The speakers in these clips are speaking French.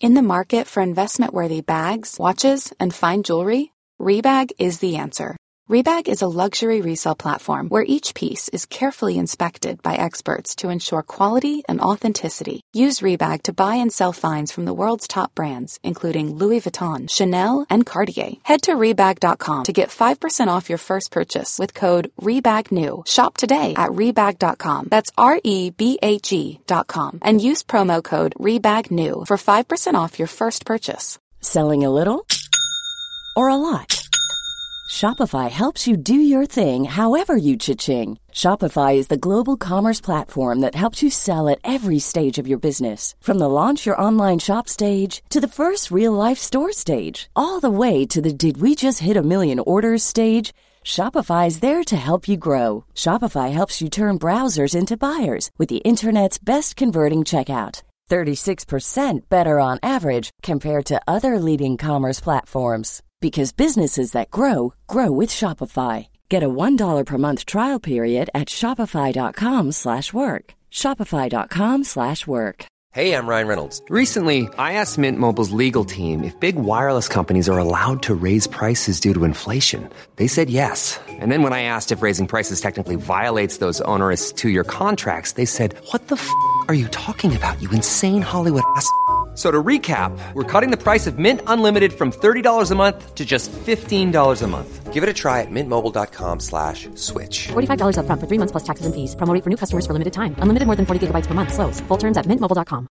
In the market for investment-worthy bags, watches, and fine jewelry, Rebag is the answer. Rebag is a luxury resale platform where each piece is carefully inspected by experts to ensure quality and authenticity. Use Rebag to buy and sell finds from the world's top brands, including Louis Vuitton, Chanel, and Cartier. Head to Rebag.com to get 5% off your first purchase with code REBAGNEW. Shop today at Rebag.com. That's REBAG.com. And use promo code REBAGNEW for 5% off your first purchase. Selling a little or a lot? Shopify helps you do your thing however you cha-ching. Shopify is the global commerce platform that helps you sell at every stage of your business. From the launch your online shop stage to the first real-life store stage, all the way to the did we just hit a million orders stage. Shopify is there to help you grow. Shopify helps you turn browsers into buyers with the internet's best converting checkout. 36% better on average compared to other leading commerce platforms. Because businesses that grow, grow with Shopify. Get a $1 per month trial period at shopify.com/work. Shopify.com/work. Hey, I'm Ryan Reynolds. Recently, I asked Mint Mobile's legal team if big wireless companies are allowed to raise prices due to inflation. They said yes. And then when I asked if raising prices technically violates those onerous two-year contracts, they said, "What the f*** are you talking about, you insane Hollywood ass?" So to recap, we're cutting the price of Mint Unlimited from $30 a month to just $15 a month. Give it a try at mintmobile.com/switch. $45 up front for 3 months plus taxes and fees. Promo rate for new customers for limited time. Unlimited more than 40 gigabytes per month. Slows full terms at mintmobile.com.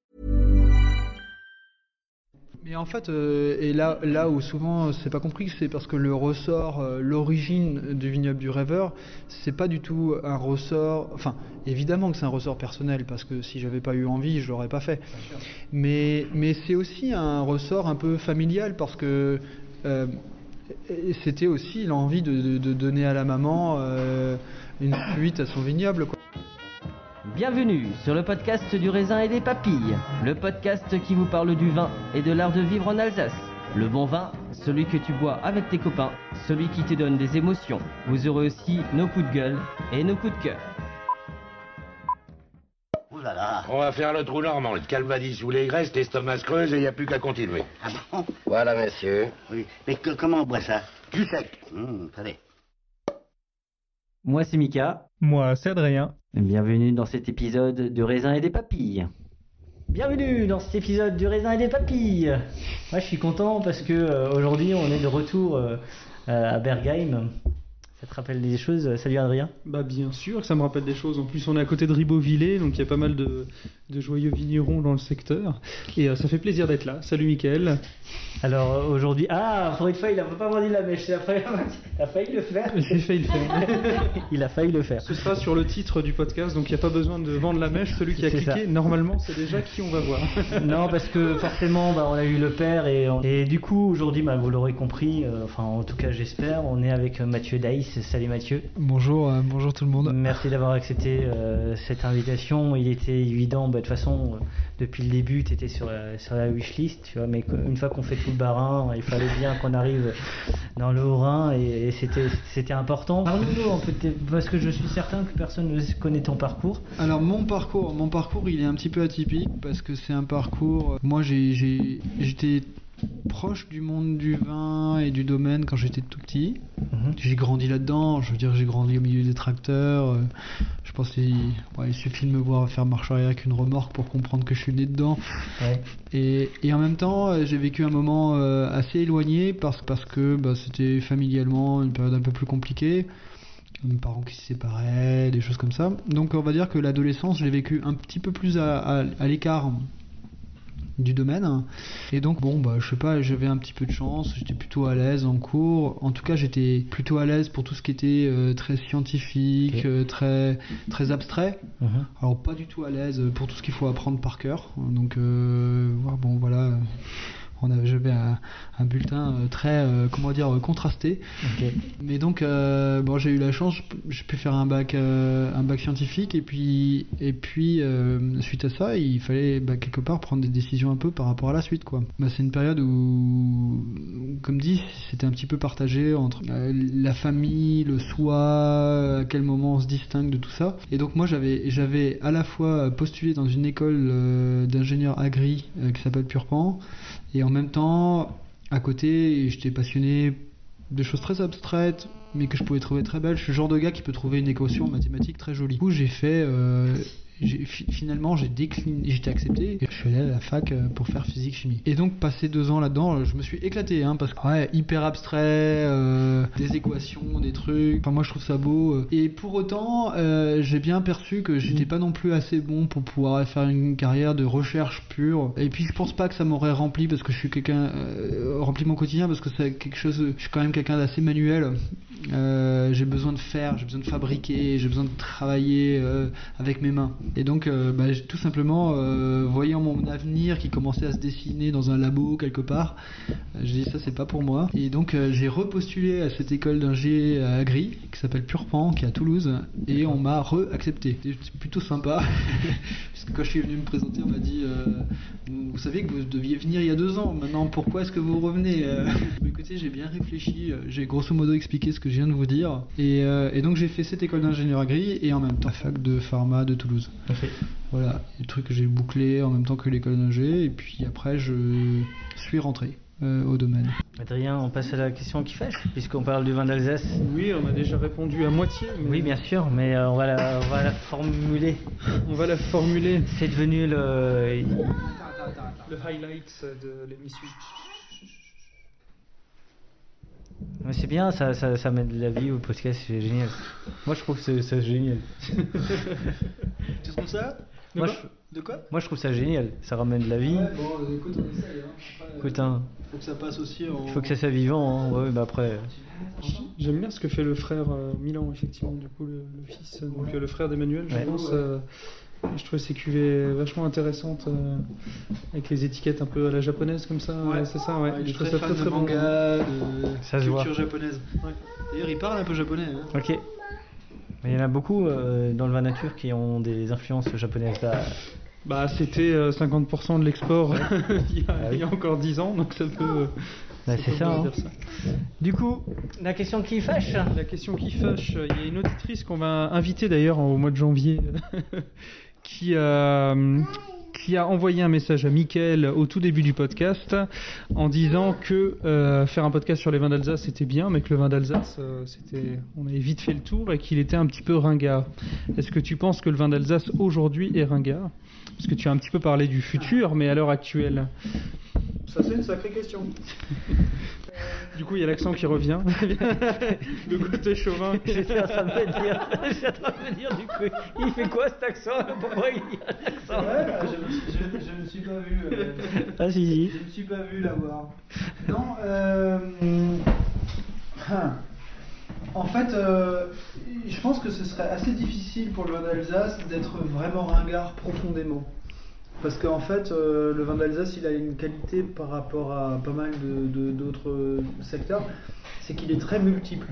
Mais en fait, et là où souvent c'est pas compris, c'est parce que le ressort, l'origine du vignoble du rêveur, c'est pas du tout un ressort. Enfin, évidemment que c'est un ressort personnel, parce que si j'avais pas eu envie, je l'aurais pas fait. Mais c'est aussi un ressort un peu familial, parce que c'était aussi l'envie de donner à la maman une suite à son vignoble, quoi. Bienvenue sur le podcast du raisin et des papilles, le podcast qui vous parle du vin et de l'art de vivre en Alsace. Le bon vin, celui que tu bois avec tes copains, celui qui te donne des émotions. Vous aurez aussi nos coups de gueule et nos coups de cœur. Ouh là là. On va faire le trou normand, le calvadis sous les graisses, l'estomac se creuse et il n'y a plus qu'à continuer. Ah bon? Voilà, monsieur. Oui. Mais comment on boit ça? Du sec. Allez. Moi c'est Mika. Moi c'est Adrien. Bienvenue dans cet épisode du raisin et des papilles. Bienvenue dans cet épisode du raisin et des papilles. Moi je suis content parce que aujourd'hui on est de retour à Bergheim. Ça te rappelle des choses? Salut Adrien. Bah bien sûr que ça me rappelle des choses. En plus on est à côté de Ribeauvillé, donc il y a pas mal de joyeux vignerons dans le secteur. Et ça fait plaisir d'être là. Salut Mickaël. Alors aujourd'hui... Ah, pour une fois il a pas vendu la mèche. Il a failli le faire. J'ai failli le faire. Il a failli le faire. Ce sera sur le titre du podcast, donc il n'y a pas besoin de vendre la mèche. Celui qui a cliqué, normalement c'est déjà qui on va voir. Non, parce que forcément on a eu le père et du coup aujourd'hui vous l'aurez compris, enfin en tout cas j'espère, on est avec Mathieu Daïs. Salut Mathieu. Bonjour tout le monde. Merci d'avoir accepté cette invitation. Il était évident, de toute façon, depuis le début, tu étais sur la wishlist, tu vois, mais une fois qu'on fait tout le Bas-Rhin, il fallait bien qu'on arrive dans le Haut-Rhin et c'était important. Parle-nous un peu, parce que je suis certain que personne ne connaît ton parcours. Alors mon parcours, il est un petit peu atypique, parce que c'est un parcours... Moi j'étais proche du monde du vin et du domaine quand j'étais tout petit. J'ai grandi là-dedans, je veux dire, j'ai grandi au milieu des tracteurs. Je pense qu'il suffit de me voir faire marche arrière avec une remorque pour comprendre que je suis né dedans. Ouais. Et en même temps, j'ai vécu un moment assez éloigné parce que c'était familialement une période un peu plus compliquée. Mes parents qui se séparaient, des choses comme ça. Donc on va dire que l'adolescence, je l'ai vécu un petit peu plus à l'écart du domaine, et donc je sais pas, j'avais un petit peu de chance, j'étais plutôt à l'aise en cours. En tout cas j'étais plutôt à l'aise pour tout ce qui était très scientifique, très abstrait. Alors pas du tout à l'aise pour tout ce qu'il faut apprendre par cœur, donc voilà, J'avais un bulletin très contrasté. Ok. Mais donc j'ai eu la chance, j'ai pu faire un bac scientifique et puis suite à ça il fallait quelque part prendre des décisions un peu par rapport à la suite quoi. C'est une période où, comme dit, c'était un petit peu partagé entre la famille, le soi, à quel moment on se distingue de tout ça. Et donc moi j'avais à la fois postulé dans une école d'ingénieur agri qui s'appelle Purpan, et en même temps à côté j'étais passionné de choses très abstraites mais que je pouvais trouver très belles. Je suis le genre de gars qui peut trouver une équation mathématique très jolie. Du coup j'ai fait finalement j'ai décliné, j'étais accepté et je suis allé à la fac pour faire physique chimie. Et donc passé 2 ans là-dedans, je me suis éclaté parce que hyper abstrait, des équations, des trucs. Enfin moi je trouve ça beau. Et pour autant, j'ai bien perçu que j'étais pas non plus assez bon pour pouvoir faire une carrière de recherche pure. Et puis je pense pas que ça m'aurait rempli parce que je suis rempli mon quotidien parce que c'est quelque chose. Je suis quand même quelqu'un d'assez manuel. J'ai besoin de faire, j'ai besoin de fabriquer, j'ai besoin de travailler avec mes mains. Et donc tout simplement voyant mon avenir qui commençait à se dessiner dans un labo quelque part, j'ai dit ça c'est pas pour moi. Et donc j'ai repostulé à cette école d'ingé agri qui s'appelle Purpan, qui est à Toulouse, et on m'a re-accepté. C'était plutôt sympa parce que quand je suis venu me présenter on m'a dit vous savez que vous deviez venir il y a 2 ans, maintenant pourquoi est-ce que vous revenez? Écoutez, j'ai bien réfléchi, j'ai grosso modo expliqué ce que je viens de vous dire, et donc j'ai fait cette école d'ingénieur agri et en même temps la fac de pharma de Toulouse. Okay. Voilà, le truc que j'ai bouclé en même temps que l'école d'ingé, et puis après je suis rentré au domaine. Adrien, on passe à la question qui fâche, puisqu'on parle du vin d'Alsace. Oui, on a déjà répondu à moitié. Mais... Oui, bien sûr, mais on va la formuler. On va la formuler. C'est devenu le highlight de l'émission. Mais c'est bien, ça met de la vie au podcast, c'est génial. Moi je trouve que c'est génial. Tu trouves ça? De quoi? Moi je trouve ça génial, ça ramène de la vie. Ouais, bon, écoute, on essaye. Écoute, faut que ça passe aussi en... Il faut que ça soit vivant, hein. Ouais, bah après... J'aime bien ce que fait le frère Milan, effectivement, du coup, le fils, donc le frère d'Emmanuel, je pense. Je trouvais ces cuvées vachement intéressantes avec les étiquettes un peu à la japonaise comme ça. Ouais. C'est ça, ouais. Je trouve ça très manga, ça de se voit. culture japonaise. Ouais. D'ailleurs, il parle un peu japonais. Hein. Ok. Mais il y en a beaucoup dans le vin nature qui ont des influences japonaises. Bah, c'était 50% de l'export il y a encore 10 ans, donc ça peut... c'est ça, hein. Ça. Du coup, la question qui fâche. La question qui fâche, il y a une auditrice qu'on va inviter d'ailleurs au mois de janvier qui a envoyé un message à Mickaël au tout début du podcast en disant que faire un podcast sur les vins d'Alsace c'était bien, mais que le vin d'Alsace on avait vite fait le tour et qu'il était un petit peu ringard. Est-ce que tu penses que le vin d'Alsace aujourd'hui est ringard? Parce que tu as un petit peu parlé du futur, mais à l'heure actuelle. Ça c'est une sacrée question. Du coup, il y a l'accent qui revient. Le côté chauvin. J'étais en train de me dire, du coup, il fait quoi cet accent? Pourquoi il y a l'accent? Je ne suis pas vu. Ah si. Je ne suis pas vu l'avoir. Non, en fait, je pense que ce serait assez difficile pour le vin d'Alsace d'être vraiment ringard profondément. Parce qu'en fait, le vin d'Alsace, il a une qualité par rapport à pas mal d'autres secteurs, c'est qu'il est très multiple.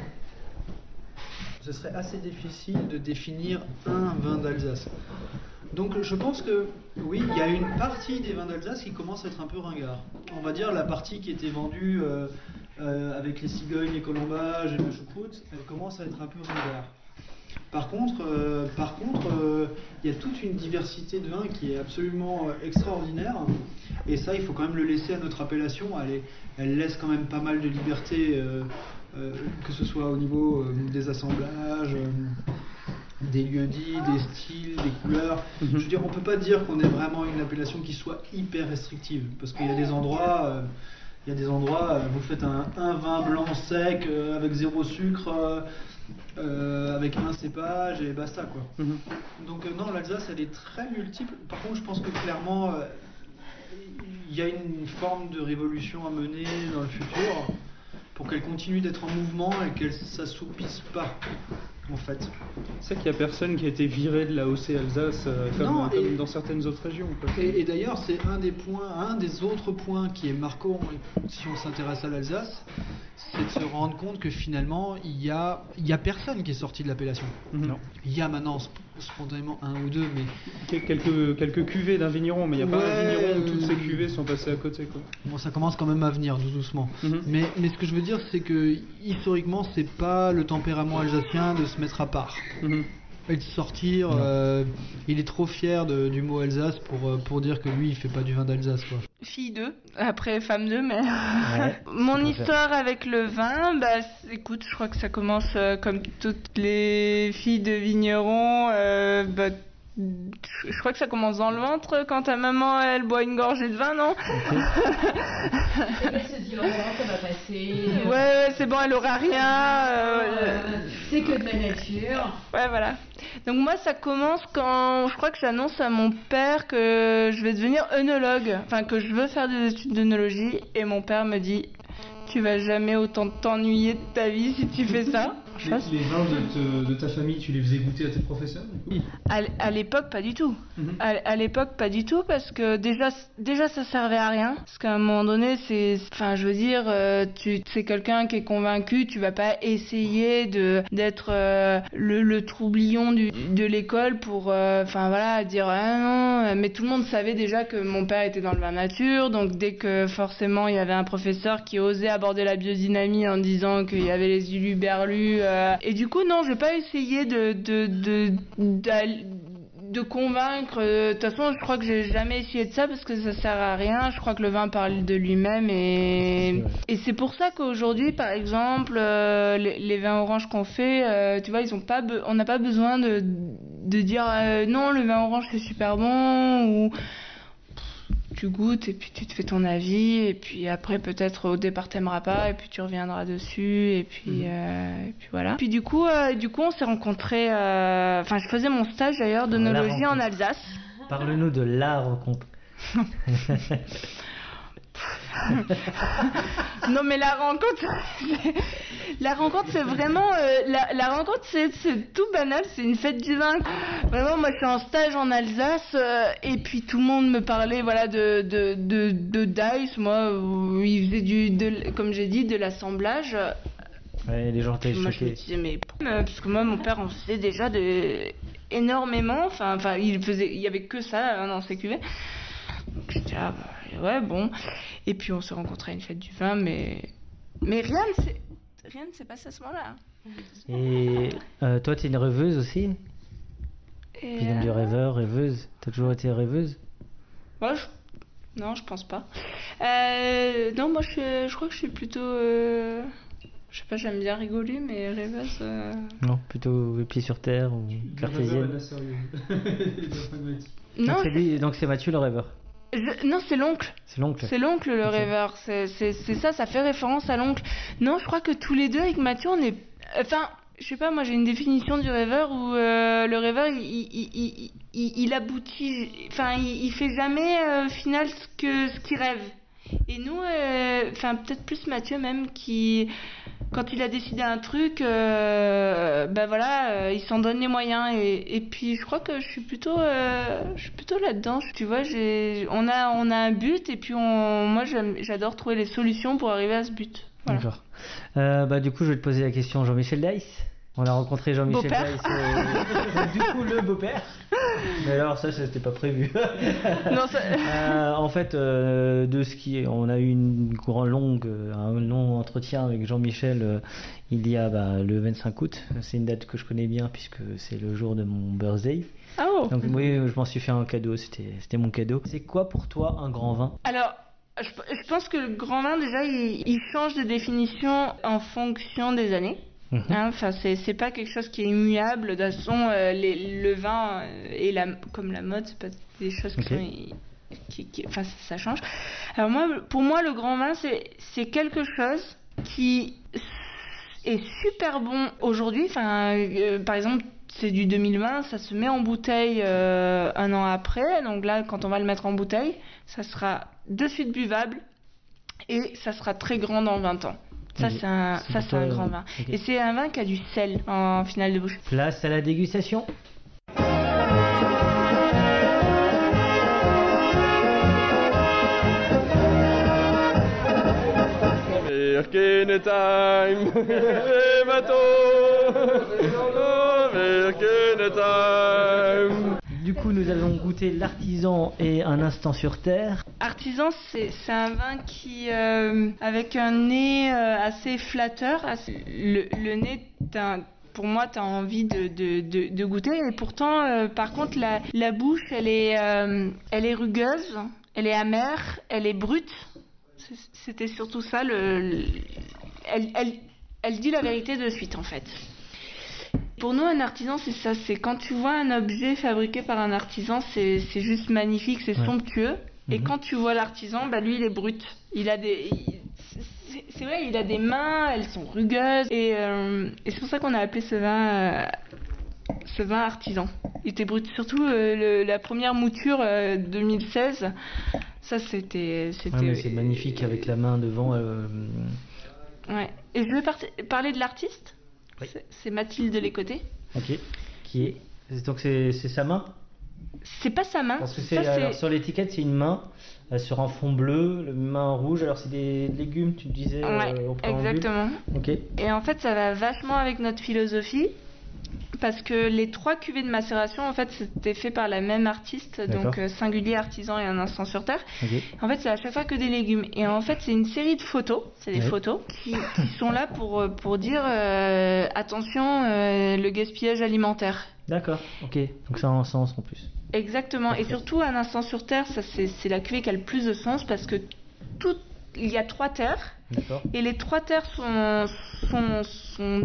Ce serait assez difficile de définir un vin d'Alsace. Donc je pense que, oui, il y a une partie des vins d'Alsace qui commence à être un peu ringard. On va dire la partie qui était vendue avec les cigognes, les colombages et le choucroute, elle commence à être un peu ringard. Par contre, il y a toute une diversité de vins qui est absolument extraordinaire, et ça, il faut quand même le laisser à notre appellation. Elle laisse quand même pas mal de liberté, que ce soit au niveau des assemblages, des lieux-dits, des styles, des couleurs. Je veux dire, on peut pas dire qu'on est vraiment une appellation qui soit hyper restrictive, parce qu'il y a des endroits... vous faites un vin blanc sec avec 0 sucre, avec un cépage et basta quoi. Donc non, l'Alsace elle est très multiple. Par contre, je pense que clairement il y a une forme de révolution à mener dans le futur. pour qu'elle continue d'être en mouvement et qu'elle s'assoupisse pas, en fait. C'est qu'il n'y a personne qui a été viré de la OC Alsace comme dans certaines autres régions. Quoi. Et d'ailleurs, c'est un des autres points qui est marquant si on s'intéresse à l'Alsace, c'est de se rendre compte que finalement, il y a personne qui est sorti de l'appellation. Non. Il y a maintenant spontanément un ou deux, mais quelques cuvées d'un vigneron, mais il n'y a pas un vigneron où toutes ces cuvées sont passées à côté, quoi. Bon, ça commence quand même à venir doucement. Mais ce que je veux dire, c'est que historiquement, c'est pas le tempérament alsacien de se mettre à part. Et de sortir, il est trop fier du mot Alsace pour dire que lui il fait pas du vin d'Alsace, quoi. Fille 2, après femme 2, mais mon histoire avec le vin, écoute, je crois que ça commence comme toutes les filles de vignerons, je crois que ça commence dans le ventre quand ta maman elle boit une gorgée de vin, non? Elle se dit, oh, ça va passer. Ouais, c'est bon, elle aura rien. C'est que de la nature. Ouais, voilà. Donc moi, ça commence quand je crois que j'annonce à mon père que je vais devenir œnologue, enfin que je veux faire des études d'œnologie, et mon père me dit, tu vas jamais autant t'ennuyer de ta vie si tu fais ça. Les vins de ta famille, tu les faisais goûter à tes professeurs, du coup? À l'époque, pas du tout. À l'époque, pas du tout, parce que déjà ça servait à rien. Parce qu'à un moment donné, enfin, je veux dire, c'est quelqu'un qui est convaincu, tu vas pas essayer d'être le troublion de l'école pour, enfin voilà, dire ah non. Mais tout le monde savait déjà que mon père était dans le vin nature, donc dès que forcément il y avait un professeur qui osait aborder la biodynamie en disant qu'il y avait les uluberlus. Et du coup, non, je vais pas essayer de convaincre. De toute façon, je crois que j'ai jamais essayé de ça parce que ça sert à rien. Je crois que le vin parle de lui-même et c'est pour ça qu'aujourd'hui, par exemple, les vins oranges qu'on fait, tu vois, on n'a pas besoin de dire non, le vin orange c'est super bon ou tu goûtes et puis tu te fais ton avis et puis après peut-être au départ t'aimeras pas et puis tu reviendras dessus et puis voilà. Puis du coup on s'est rencontrés, enfin je faisais mon stage d'ailleurs d'œnologie en Alsace. Parle-nous de la rencontre. Non mais la rencontre c'est vraiment la rencontre c'est tout banal, c'est une fête du vin. Vraiment moi je suis en stage en Alsace et puis tout le monde me parlait voilà de Dice, moi où ils faisaient comme j'ai dit de l'assemblage. Ouais, les gens étaient choqués. Moi je me disais mais parce que moi mon père en faisait déjà énormément, enfin il y avait que ça dans ses cuvées. Donc j'étais ouais bon, et puis on s'est rencontrés à une fête du vin, mais rien ne s'est passé à ce moment-là. Et toi t'es une rêveuse aussi? Puis du rêveur, rêveuse. T'as toujours été rêveuse? Ouais, non, je pense pas. Non, moi je crois que je suis plutôt je sais pas, j'aime bien rigoler, mais rêveuse. Non, plutôt les pieds sur terre ou cartésienne. Non, donc c'est Mathieu le rêveur. Non, c'est l'oncle. C'est l'oncle. C'est l'oncle le rêveur. C'est ça fait référence à l'oncle. Non, je crois que tous les deux avec Mathieu, on est. Enfin, je sais pas, moi j'ai une définition du rêveur où le rêveur il aboutit. Enfin, il fait jamais au final ce qu'il rêve. Et nous, enfin peut-être plus Mathieu même qui. Quand il a décidé un truc, ben voilà, il s'en donne les moyens et puis je crois que je suis plutôt là-dedans. Tu vois, on a un but et puis moi j'adore trouver les solutions pour arriver à ce but. Voilà. D'accord. Du coup, je vais te poser la question. Jean-Michel Dice. On a rencontré Jean-Michel Dice, du coup le beau-père. Mais alors ça c'était pas prévu. Non, en fait, on a eu un long entretien avec Jean-Michel il y a le 25 août. C'est une date que je connais bien puisque c'est le jour de mon birthday. Ah oh. Donc oui, je m'en suis fait un cadeau. C'était mon cadeau. C'est quoi pour toi un grand vin? Alors. Je pense que le grand vin déjà il change de définition en fonction des années. Enfin, c'est pas quelque chose qui est immuable. De toute façon, le vin et comme la mode, c'est pas des choses qui enfin, ça change. Alors pour moi, le grand vin, c'est quelque chose qui est super bon aujourd'hui. Enfin, par exemple, c'est du 2020, ça se met en bouteille un an après. Donc là, quand on va le mettre en bouteille, ça sera de suite buvable et ça sera très grand dans 20 ans. Ça, c'est un grand vin. Et c'est un vin qui a du sel en finale de bouche. Place à la dégustation. Virginia time, les bateaux, Virginia time. Du coup, nous avons goûté l'artisan et un instant sur terre. Artisan, c'est un vin qui, avec un nez assez flatteur, le nez, pour moi, tu as envie de goûter. Et pourtant, par contre, la bouche, elle est rugueuse, elle est amère, elle est brute. C'était surtout ça. Elle dit la vérité de suite, en fait. Pour nous, un artisan, c'est ça. C'est quand tu vois un objet fabriqué par un artisan, c'est juste magnifique, c'est somptueux. Et quand tu vois l'artisan, lui, il est brut. Il a c'est vrai, il a des mains, elles sont rugueuses. Et c'est pour ça qu'on a appelé ce vin artisan. Il était brut. Surtout la première mouture 2016. Ça, c'était. Mais c'est magnifique avec la main devant. Ouais. Et je vais parler de l'artiste. Oui. C'est Mathilde Lécoté. Ok. Qui est. Donc c'est sa main. C'est pas sa main. Parce que alors, sur l'étiquette, c'est une main sur un fond bleu, une main rouge. Alors c'est des légumes, tu disais. Ouais, exactement. Ok. Et en fait, ça va vachement avec notre philosophie. Parce que les 3 cuvées de macération, en fait, c'était fait par la même artiste, donc Singulier, Artisan et Un instant sur terre. Okay. En fait, c'est à chaque fois que des légumes. Et en fait, c'est une série de photos. C'est des photos qui sont là pour dire attention, le gaspillage alimentaire. D'accord, ok. Donc ça a un sens en plus. Exactement. Okay. Et surtout, Un instant sur terre, ça c'est la cuvée qui a le plus de sens parce que il y a 3 terres. D'accord. Et les 3 terres sont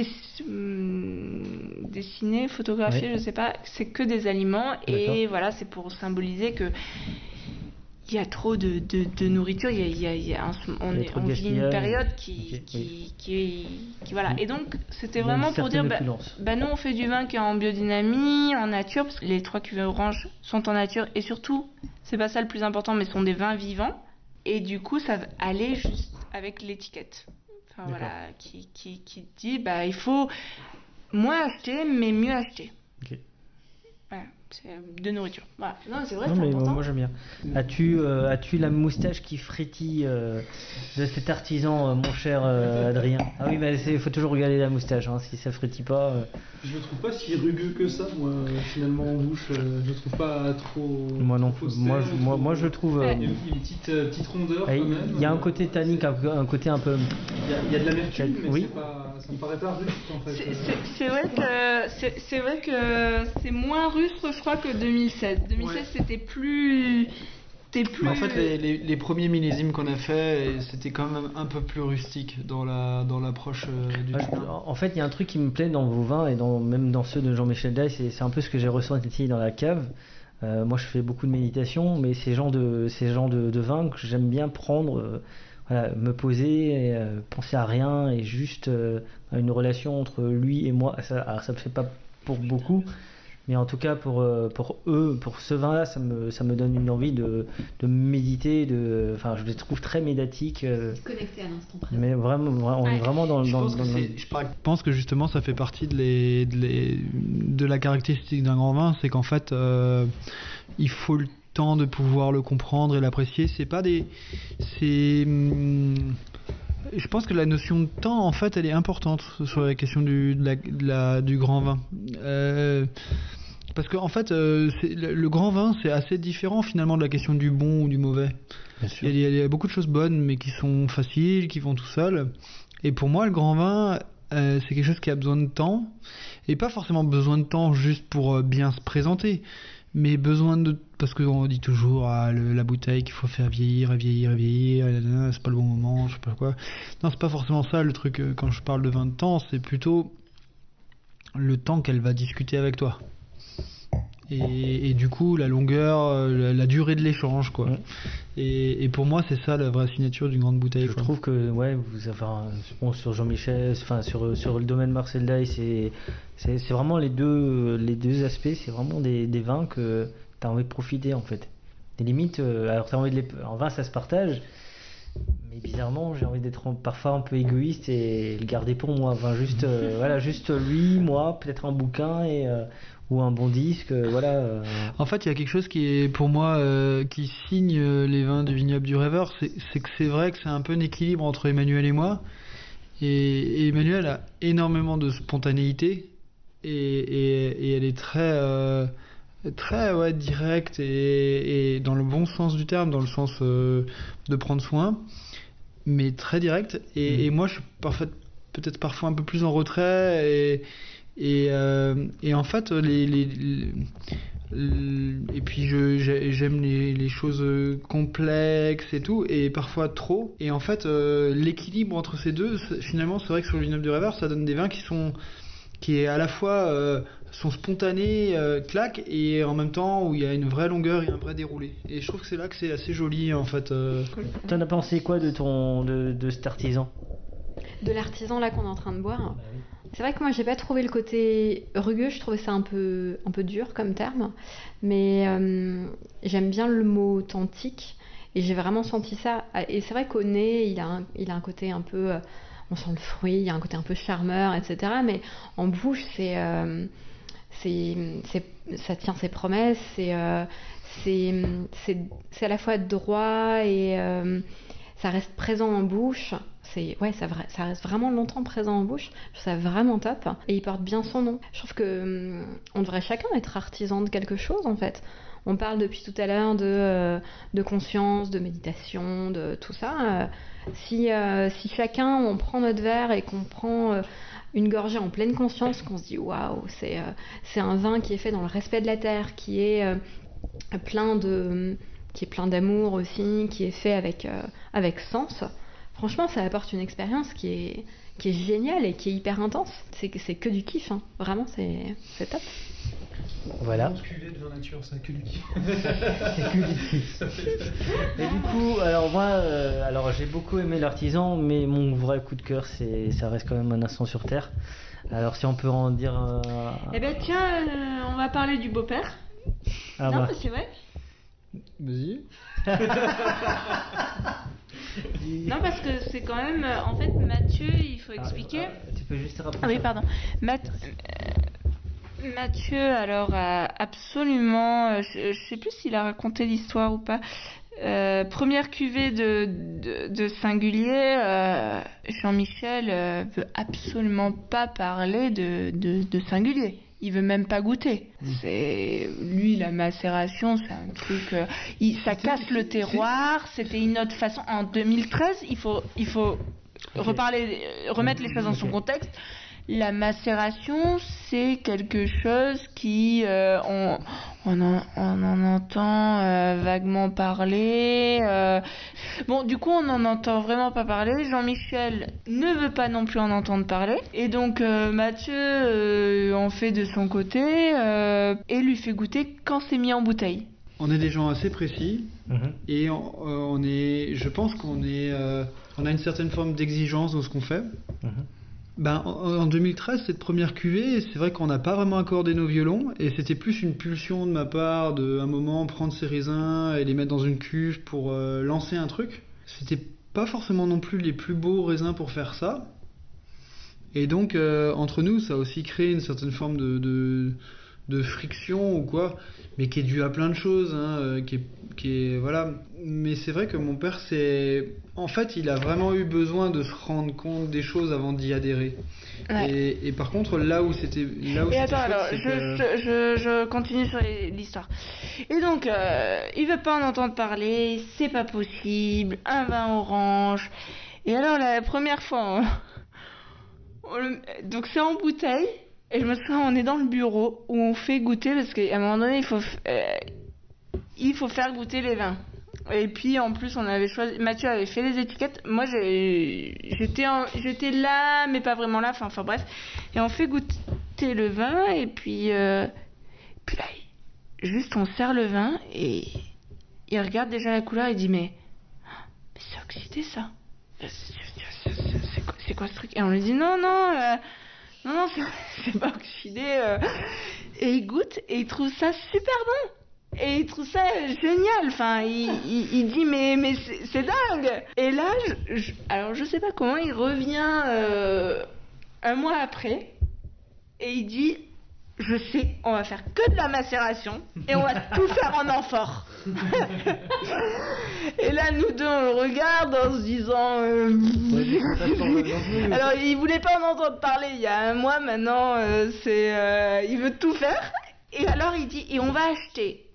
dessinées, photographiées, je sais pas, c'est que des aliments. D'accord. Et voilà, c'est pour symboliser que il y a trop de nourriture, on vit une période qui voilà. Et donc c'était vraiment pour dire nous on fait du vin qui est en biodynamie, en nature, parce que les 3 cuvées oranges sont en nature et surtout, c'est pas ça le plus important, mais sont des vins vivants. Et du coup, ça va aller juste avec l'étiquette. Enfin, voilà, qui dit il faut moins acheter, mais mieux acheter. Ok. Voilà, c'est de nourriture. Voilà. Non, c'est vrai, c'est important. Moi, j'aime bien. As-tu la moustache qui frétille de cet artisan, mon cher Adrien? Ah oui, il faut toujours regarder la moustache, si ça frétille pas. Je le trouve pas si rugueux que ça, moi, finalement, en bouche. Je le trouve pas trop. Moi non plus. Moi, je trouve. Il y a une petite rondeur. Quand même. Il y a un côté tannique, un côté un peu. Il y a de l'amertume, mais ça me paraît pas russe, en fait. C'est vrai que c'est moins russe, je crois, que 2016. 2016, c'était plus. En fait, les premiers millésimes qu'on a fait, c'était quand même un peu plus rustique dans l'approche du vin. En fait, il y a un truc qui me plaît dans vos vins et même dans ceux de Jean-Michel Daille, c'est un peu ce que j'ai ressenti dans la cave. Moi, je fais beaucoup de méditation, mais ces genres de vins que j'aime bien prendre, me poser, et, penser à rien et juste à une relation entre lui et moi. Alors, ça me fait pas pour beaucoup. Mais en tout cas, pour ce vin-là, ça me donne une envie de méditer, je les trouve très médiatiques. Connecté à l'instant présent. Mais vraiment, on est vraiment dans Je pense que justement, ça fait partie de la caractéristique d'un grand vin, c'est qu'en fait, il faut le temps de pouvoir le comprendre et l'apprécier. Je pense que la notion de temps, en fait, elle est importante sur la question du grand vin. Parce qu'en fait, le grand vin, c'est assez différent finalement de la question du bon ou du mauvais. Il y a beaucoup de choses bonnes, mais qui sont faciles, qui vont tout seuls. Et pour moi, le grand vin, c'est quelque chose qui a besoin de temps. Et pas forcément besoin de temps juste pour bien se présenter. Mais parce qu'on dit toujours la bouteille qu'il faut faire vieillir, c'est pas le bon moment, je sais pas quoi. Non, c'est pas forcément ça le truc. Quand je parle de vin de temps, c'est plutôt le temps qu'elle va discuter avec toi. Et du coup, la longueur, la durée de l'échange, quoi. Ouais. Et pour moi, c'est ça la vraie signature d'une grande bouteille. Je trouve que, sur Jean-Michel, sur le domaine Marcel Daille, c'est vraiment les deux aspects. C'est vraiment des vins que t'as envie de profiter, en fait. Des limites, alors t'as envie en vin, ça se partage. Mais Mais bizarrement, j'ai envie d'être parfois un peu égoïste et le garder pour moi. Enfin, juste, juste lui, moi, peut-être un bouquin ou un bon disque, voilà. En fait, il y a quelque chose qui est pour moi qui signe les vins du vignoble du Rêveur, c'est que c'est vrai que c'est un peu un équilibre entre Emmanuel et moi. Et Emmanuel a énormément de spontanéité et elle est très directe et dans le bon sens du terme, dans le sens de prendre soin, mais très directe. Et moi, je suis peut-être parfois un peu plus en retrait et en fait et puis j'aime les choses complexes et tout, et parfois trop, et en fait l'équilibre entre ces deux, finalement c'est vrai que sur le vignoble du Rêveur ça donne des vins qui à la fois sont spontanés, claquent, et en même temps où il y a une vraie longueur et un vrai déroulé, et je trouve que c'est là que c'est assez joli en fait. T'en as pensé quoi de cet artisan? De l'artisan là qu'on est en train de boire. C'est vrai que moi j'ai pas trouvé le côté rugueux, je trouvais ça un peu dur comme terme, mais j'aime bien le mot authentique et j'ai vraiment senti ça. Et c'est vrai qu'au nez il a un côté un peu, on sent le fruit, il y a un côté un peu charmeur, etc. Mais en bouche ça tient ses promesses, c'est à la fois droit et ça reste présent en bouche. Ça reste vraiment longtemps présent en bouche. Je trouve ça vraiment top. Et il porte bien son nom. Je trouve que on devrait chacun être artisan de quelque chose en fait. On parle depuis tout à l'heure de conscience, de méditation, de tout ça. Si chacun on prend notre verre et qu'on prend une gorgée en pleine conscience, qu'on se dit waouh, c'est un vin qui est fait dans le respect de la terre, qui est plein d'amour aussi, qui est fait avec sens. Franchement, ça apporte une expérience qui est géniale et qui est hyper intense. C'est que du kiff, hein. Vraiment, c'est top. Voilà. Cuvée de vin nature, c'est que du kiff. C'est que du kiff. Et du coup, alors moi, j'ai beaucoup aimé l'artisan, mais mon vrai coup de cœur, ça reste quand même Un instant sur Terre. Alors si on peut en dire. Eh ben tiens, on va parler du beau-père. Ah non, bah. mais c'est vrai. Vas-y. Non, parce que c'est quand même, en fait, Mathieu, il faut expliquer. Tu peux juste rappeler. Ah oui, pardon. Mathieu, alors, a absolument, je sais plus s'il a raconté l'histoire ou pas. Première cuvée de Singulier, Jean-Michel veut absolument pas parler de Singulier. Il veut même pas goûter. C'est lui, la macération, c'est un truc. Ça casse le terroir. C'était une autre façon. En 2013, il faut remettre les choses dans son contexte. La macération, c'est quelque chose qui on en entend vaguement parler. Bon, du coup, on n'en entend vraiment pas parler. Jean-Michel ne veut pas non plus en entendre parler. Et donc, Mathieu en fait de son côté et lui fait goûter quand c'est mis en bouteille. On est des gens assez précis et je pense qu'on a une certaine forme d'exigence dans ce qu'on fait. En 2013, cette première cuvée, c'est vrai qu'on n'a pas vraiment accordé nos violons, et c'était plus une pulsion de ma part de, à un moment, prendre ces raisins et les mettre dans une cuve pour lancer un truc. C'était pas forcément non plus les plus beaux raisins pour faire ça. Et donc, entre nous, ça a aussi créé une certaine forme de friction ou quoi, mais qui est due à plein de choses, hein, qui est voilà. Mais c'est vrai que mon père, en fait, il a vraiment eu besoin de se rendre compte des choses avant d'y adhérer. Ouais. Et par contre, là où c'était attends, alors, je continue sur l'histoire. Et donc, il veut pas en entendre parler, c'est pas possible, un vin orange. Et alors, la première fois, donc c'est en bouteille. Et je me souviens, on est dans le bureau où on fait goûter, parce qu'à un moment donné, il faut faire goûter les vins. Et puis en plus, on avait choisi, Mathieu avait fait les étiquettes. Moi, j'étais là, mais pas vraiment là. Enfin bref. Et on fait goûter le vin, et puis là, juste on sert le vin et il regarde déjà la couleur et dit mais c'est oxydé ça. C'est quoi ce truc? Et on lui dit non, c'est pas oxydé. Et il goûte et il trouve ça super bon. Et il trouve ça génial. Enfin, il dit mais c'est dingue. Et là, alors je sais pas comment, il revient un mois après et il dit je sais, on va faire que de la macération et on va tout faire en amphore. Et là, nous deux, on le regarde en se disant... Alors, il voulait pas en entendre parler il y a un mois, maintenant, il veut tout faire. Et alors, il dit, et on va acheter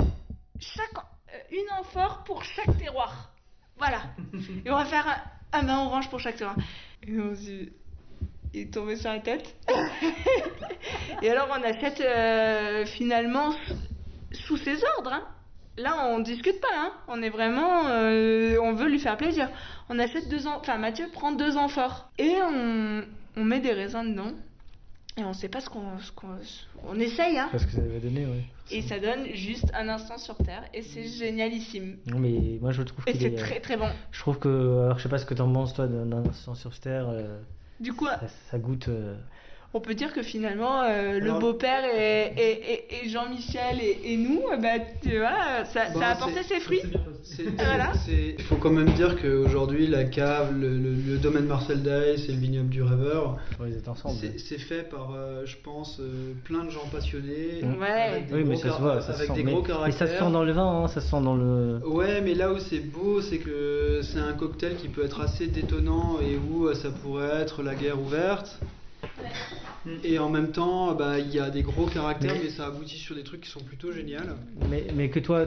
une amphore pour chaque terroir. Voilà. Et on va faire un vin orange pour chaque terroir. Et on se dit... Il est tombé sur la tête. Et alors on achète finalement sous ses ordres. Hein. Là on discute pas. Hein. On est vraiment, on veut lui faire plaisir. On achète Mathieu prend 2 amphores et on met des raisins dedans. Et on sait pas on essaye. Hein. Parce que ça va donner, oui. Et ça donne juste un instant sur Terre et c'est génialissime. Non mais moi je trouve. Et c'est très très bon. Je trouve que, alors je sais pas ce que t'en penses toi d'un instant sur Terre. Du coup, ça goûte. On peut dire que finalement, le beau-père et Jean-Michel et nous, tu vois, ça a apporté ses fruits. Il faut quand même dire qu'aujourd'hui, la cave, le domaine Marcel Daïs et le vignoble du Rêveur, c'est fait par, je pense, plein de gens passionnés. Ouais. Oui, mais ça se voit, ça avec se des sent. gros caractères. Mais ça se sent dans le vin, hein, ça se sent dans le. Ouais, mais là où c'est beau, c'est que c'est un cocktail qui peut être assez détonnant et où ça pourrait être la guerre ouverte. Et en même temps, il y a des gros caractères, mais ça aboutit sur des trucs qui sont plutôt géniaux. Mais que toi,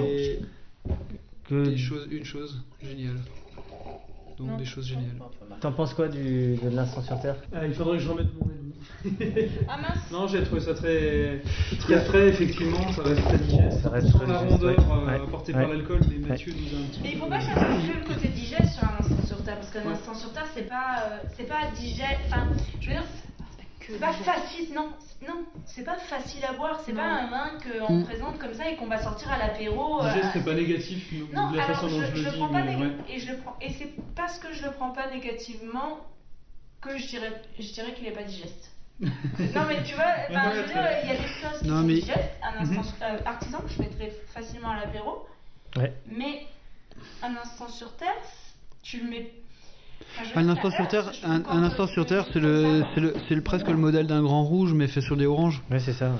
une chose géniale. Donc des choses géniales. T'en penses quoi de l'instant sur Terre? Il faudrait que je remette mon ennemi. Ah mince. Non, j'ai trouvé ça très frais, effectivement, ça reste très digeste. Ça reste sans très la digeste, rondeur ouais. apportée par l'alcool, mais Mathieu nous a un petit peu... Mais il faut pas chercher le côté digeste sur un instant sur Terre, parce qu'un instant sur Terre, c'est pas digeste, enfin, je veux dire, c'est pas facile, non, c'est pas facile à boire, c'est pas un vin qu'on présente comme ça et qu'on va sortir à l'apéro. Digeste, c'est pas négatif, non, de la alors façon dont je le dis, prends pas mais ouais. Et c'est parce que je le prends pas négativement que je dirais qu'il est pas digeste. Non mais tu vois, je veux dire, il y a des choses qui sont digestes, un instant artisan que je mettrais facilement à l'apéro, mais un instant sur Terre, tu le mets... Un instant sur Terre, c'est presque le modèle d'un grand rouge, mais fait sur des oranges. Ouais, c'est ça.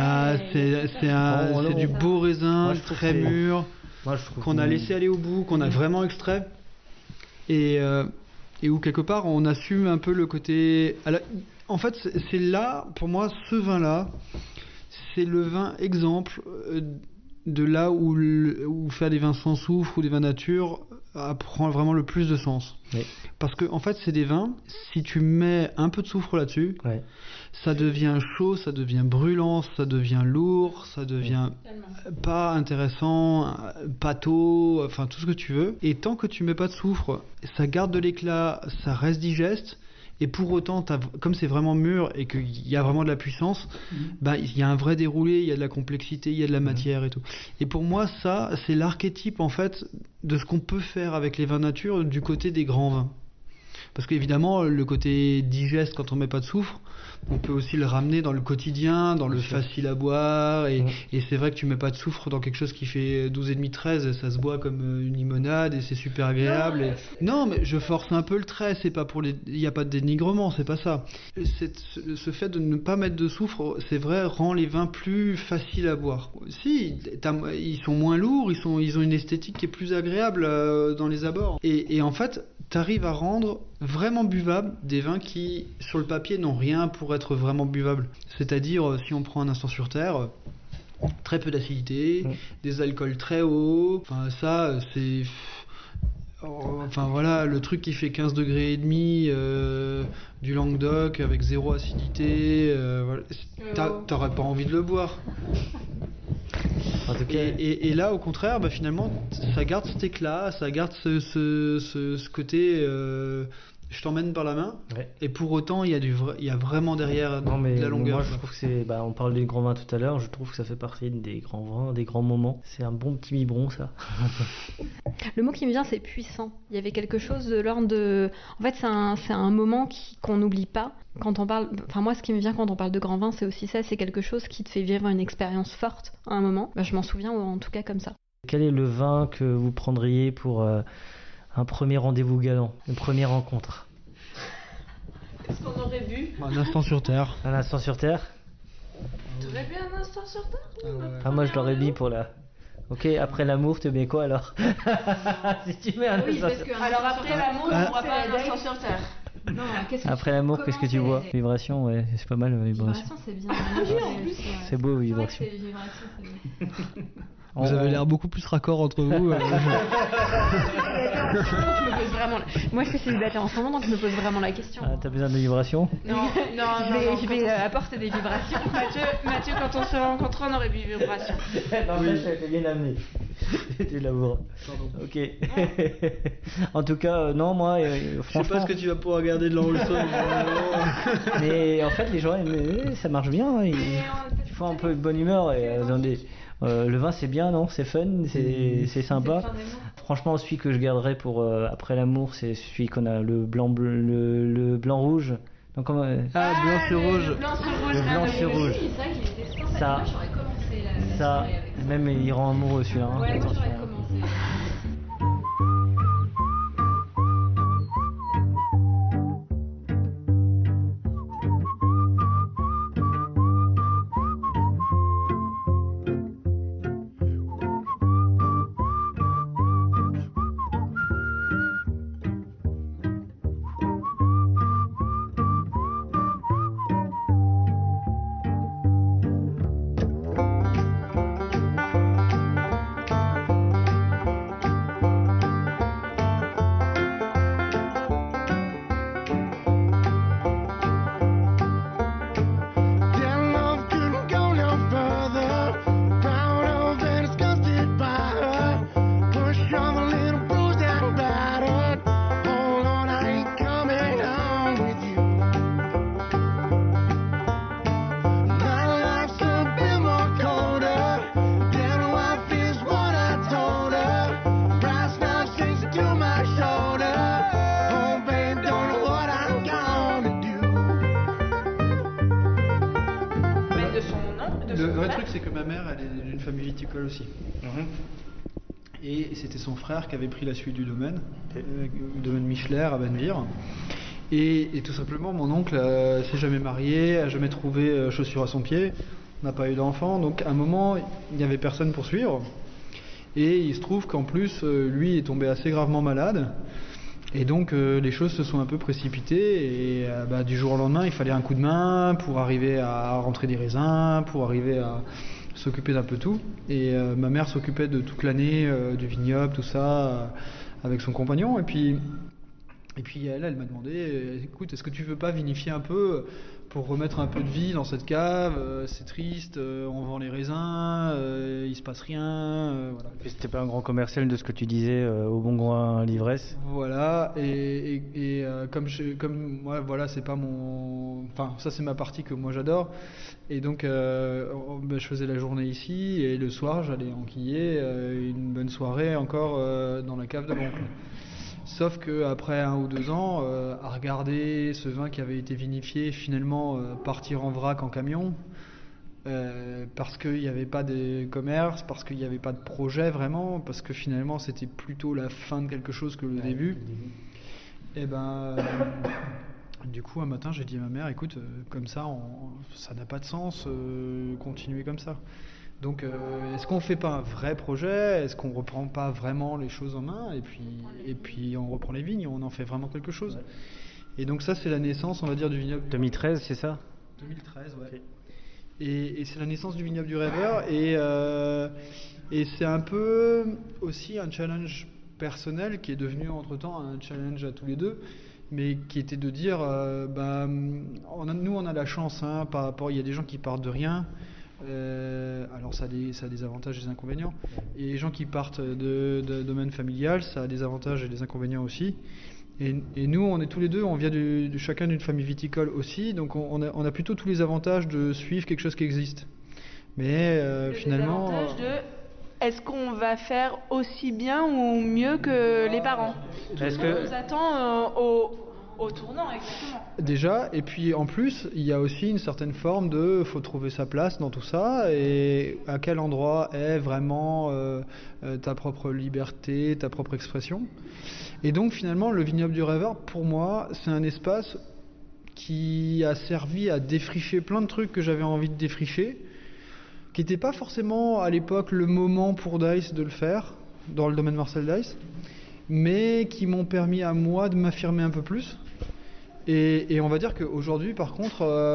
C'est du beau raisin, très mûr, qu'on a laissé aller au bout, qu'on a vraiment extrait, et où quelque part on assume un peu le côté. En fait, c'est là, pour moi, ce vin-là, c'est le vin exemple de là où faire des vins sans soufre ou des vins nature prend vraiment le plus de sens. Oui. Parce que en fait, c'est des vins, si tu mets un peu de soufre là-dessus, ça devient chaud, ça devient brûlant, ça devient lourd, ça devient pas intéressant, pâteau, enfin tout ce que tu veux. Et tant que tu mets pas de soufre, ça garde de l'éclat, ça reste digeste. Et pour autant, comme c'est vraiment mûr et qu'il y a vraiment de la puissance, il y a un vrai déroulé, il y a de la complexité, il y a de la matière et tout. Et pour moi, ça, c'est l'archétype en fait de ce qu'on peut faire avec les vins nature du côté des grands vins. Parce qu'évidemment, le côté digeste quand on met pas de soufre, on peut aussi le ramener dans le quotidien, dans le facile à boire. Et c'est vrai que tu mets pas de soufre dans quelque chose qui fait 12,5, 13, ça se boit comme une limonade et c'est super agréable. Non, mais je force un peu le trait, c'est pas pour il n'y a pas de dénigrement, c'est pas ça. Ce fait de ne pas mettre de soufre, c'est vrai, rend les vins plus faciles à boire. Si, ils sont moins lourds, ils ont une esthétique qui est plus agréable dans les abords. Et en fait, t'arrives à rendre vraiment buvables des vins qui, sur le papier, n'ont rien pour être vraiment buvables. C'est-à-dire, si on prend un instant sur Terre, très peu d'acidité, des alcools très hauts, enfin ça, c'est... Enfin voilà, le truc qui fait 15 degrés et demi du Languedoc avec zéro acidité, voilà. T'aurais pas envie de le boire. Et là, au contraire, finalement, ça garde cet éclat, ça garde ce côté je t'emmène par la main, Ouais. et pour autant il y a vraiment derrière Non, mais de la longueur. moi je trouve que c'est. On parlait des grands vins tout à l'heure, je trouve que ça fait partie des grands vins, des grands moments. C'est un bon petit biberon, ça. Le mot qui me vient, c'est puissant. Il y avait quelque chose de l'ordre de... En fait, c'est un moment qu'on n'oublie pas. Quand on parle... Enfin, moi, ce qui me vient quand on parle de grand vin, c'est aussi ça. C'est quelque chose qui te fait vivre une expérience forte à un moment. Je m'en souviens, en tout cas, comme ça. Quel est le vin que vous prendriez pour un premier rendez-vous galant, une première rencontre? Qu'est-ce qu'on aurait bu? Un instant sur Terre. Un instant sur Terre? T'aurais bu un instant sur Terre? Moi je l'aurais mis pour la... Ok, après l'amour, tu mets quoi alors? Si tu mets un instant sur Terre. Alors après l'amour, on boit pas un instant sur Terre. Non, Après l'amour, qu'est-ce que tu bois? Vibration, ouais, c'est pas mal, vibration. Vibration, c'est bien. C'est beau, vibration. Vous avez l'air beaucoup plus raccord entre vous. Moi, je suis célibataire en ce moment, donc je me pose vraiment la question. Ah, t'as besoin de vibration? Non, Je vais apporter des vibrations. Mathieu, quand on se rencontre, on aurait bu vibration. Non, oui. Ça, t'es bien amené. Tu l'avoueras. Ok. En tout cas, non, moi, Je franchement... sais pas ce que tu vas pouvoir regarder de l'enregistrement. Mais en fait, les gens, ça marche bien. Hein, il faut un peu de bonne humeur. Et, le vin, c'est bien, non? C'est fun, c'est sympa. Franchement, celui que je garderai pour après l'amour, c'est celui qu'on a, le blanc rouge. Donc, blanc sur rouge. Le blanc sur rouge. Ça, même il rend amoureux celui-là. Hein. Ouais, moi Attention. j'aurais commencé. Le vrai truc, c'est que ma mère, elle est d'une famille viticole aussi. Et c'était son frère qui avait pris la suite du domaine, le domaine Micheler à Banneville. Et tout simplement, mon oncle s'est jamais marié, a jamais trouvé chaussures à son pied, n'a pas eu d'enfant. Donc à un moment, il n'y avait personne pour suivre. Et il se trouve qu'en plus, lui est tombé assez gravement malade. Et donc les choses se sont un peu précipitées et du jour au lendemain il fallait un coup de main pour arriver à rentrer des raisins, pour arriver à s'occuper d'un peu tout. Et ma mère s'occupait de toute l'année du vignoble, tout ça, avec son compagnon. Et puis elle m'a demandé, écoute, est-ce que tu veux pas vinifier un peu pour remettre un peu de vie dans cette cave? C'est triste, on vend les raisins, il se passe rien. Voilà. Et c'était pas un grand commercial de ce que tu disais au Bon Coin l'ivresse? Voilà, et comme moi, voilà, c'est pas mon... Enfin, ça c'est ma partie que moi j'adore. Et donc je faisais la journée ici et le soir j'allais enquiller une bonne soirée encore dans la cave de mon oncle. Sauf qu'après 1 ou 2 ans, à regarder ce vin qui avait été vinifié finalement partir en vrac en camion, parce qu'il n'y avait pas de commerce, parce qu'il n'y avait pas de projet vraiment, parce que finalement c'était plutôt la fin de quelque chose que le début. Et du coup un matin j'ai dit à ma mère, écoute, comme ça ça n'a pas de sens, continuer comme ça. Donc est-ce qu'on fait pas un vrai projet? Est-ce qu'on reprend pas vraiment les choses en main et puis on reprend les vignes, on en fait vraiment quelque chose? Et donc ça c'est la naissance, on va dire, du vignoble. 2013, c'est ça? 2013, ouais. Okay. Et c'est la naissance du vignoble du rêveur et c'est un peu aussi un challenge personnel qui est devenu entre-temps un challenge à tous les deux, mais qui était de dire nous on a la chance, par rapport, il y a des gens qui partent de rien. Alors ça a des avantages et des inconvénients. Et les gens qui partent de domaine familial, ça a des avantages et des inconvénients aussi. Et nous, on est tous les deux, on vient chacun d'une famille viticole aussi, donc on a plutôt tous les avantages de suivre quelque chose qui existe. Mais finalement... Est-ce qu'on va faire aussi bien ou mieux que les parents? Est-ce On que... nous attend au tournant, exactement. Déjà, et puis en plus, il y a aussi une certaine forme de faut trouver sa place dans tout ça, et à quel endroit est vraiment ta propre liberté, ta propre expression. Et donc finalement, le vignoble du rêveur, pour moi, c'est un espace qui a servi à défricher plein de trucs que j'avais envie de défricher, qui n'était pas forcément à l'époque le moment pour Dice de le faire, dans le domaine Marcel Dice, mais qui m'ont permis à moi de m'affirmer un peu plus. Et on va dire qu'aujourd'hui, par contre,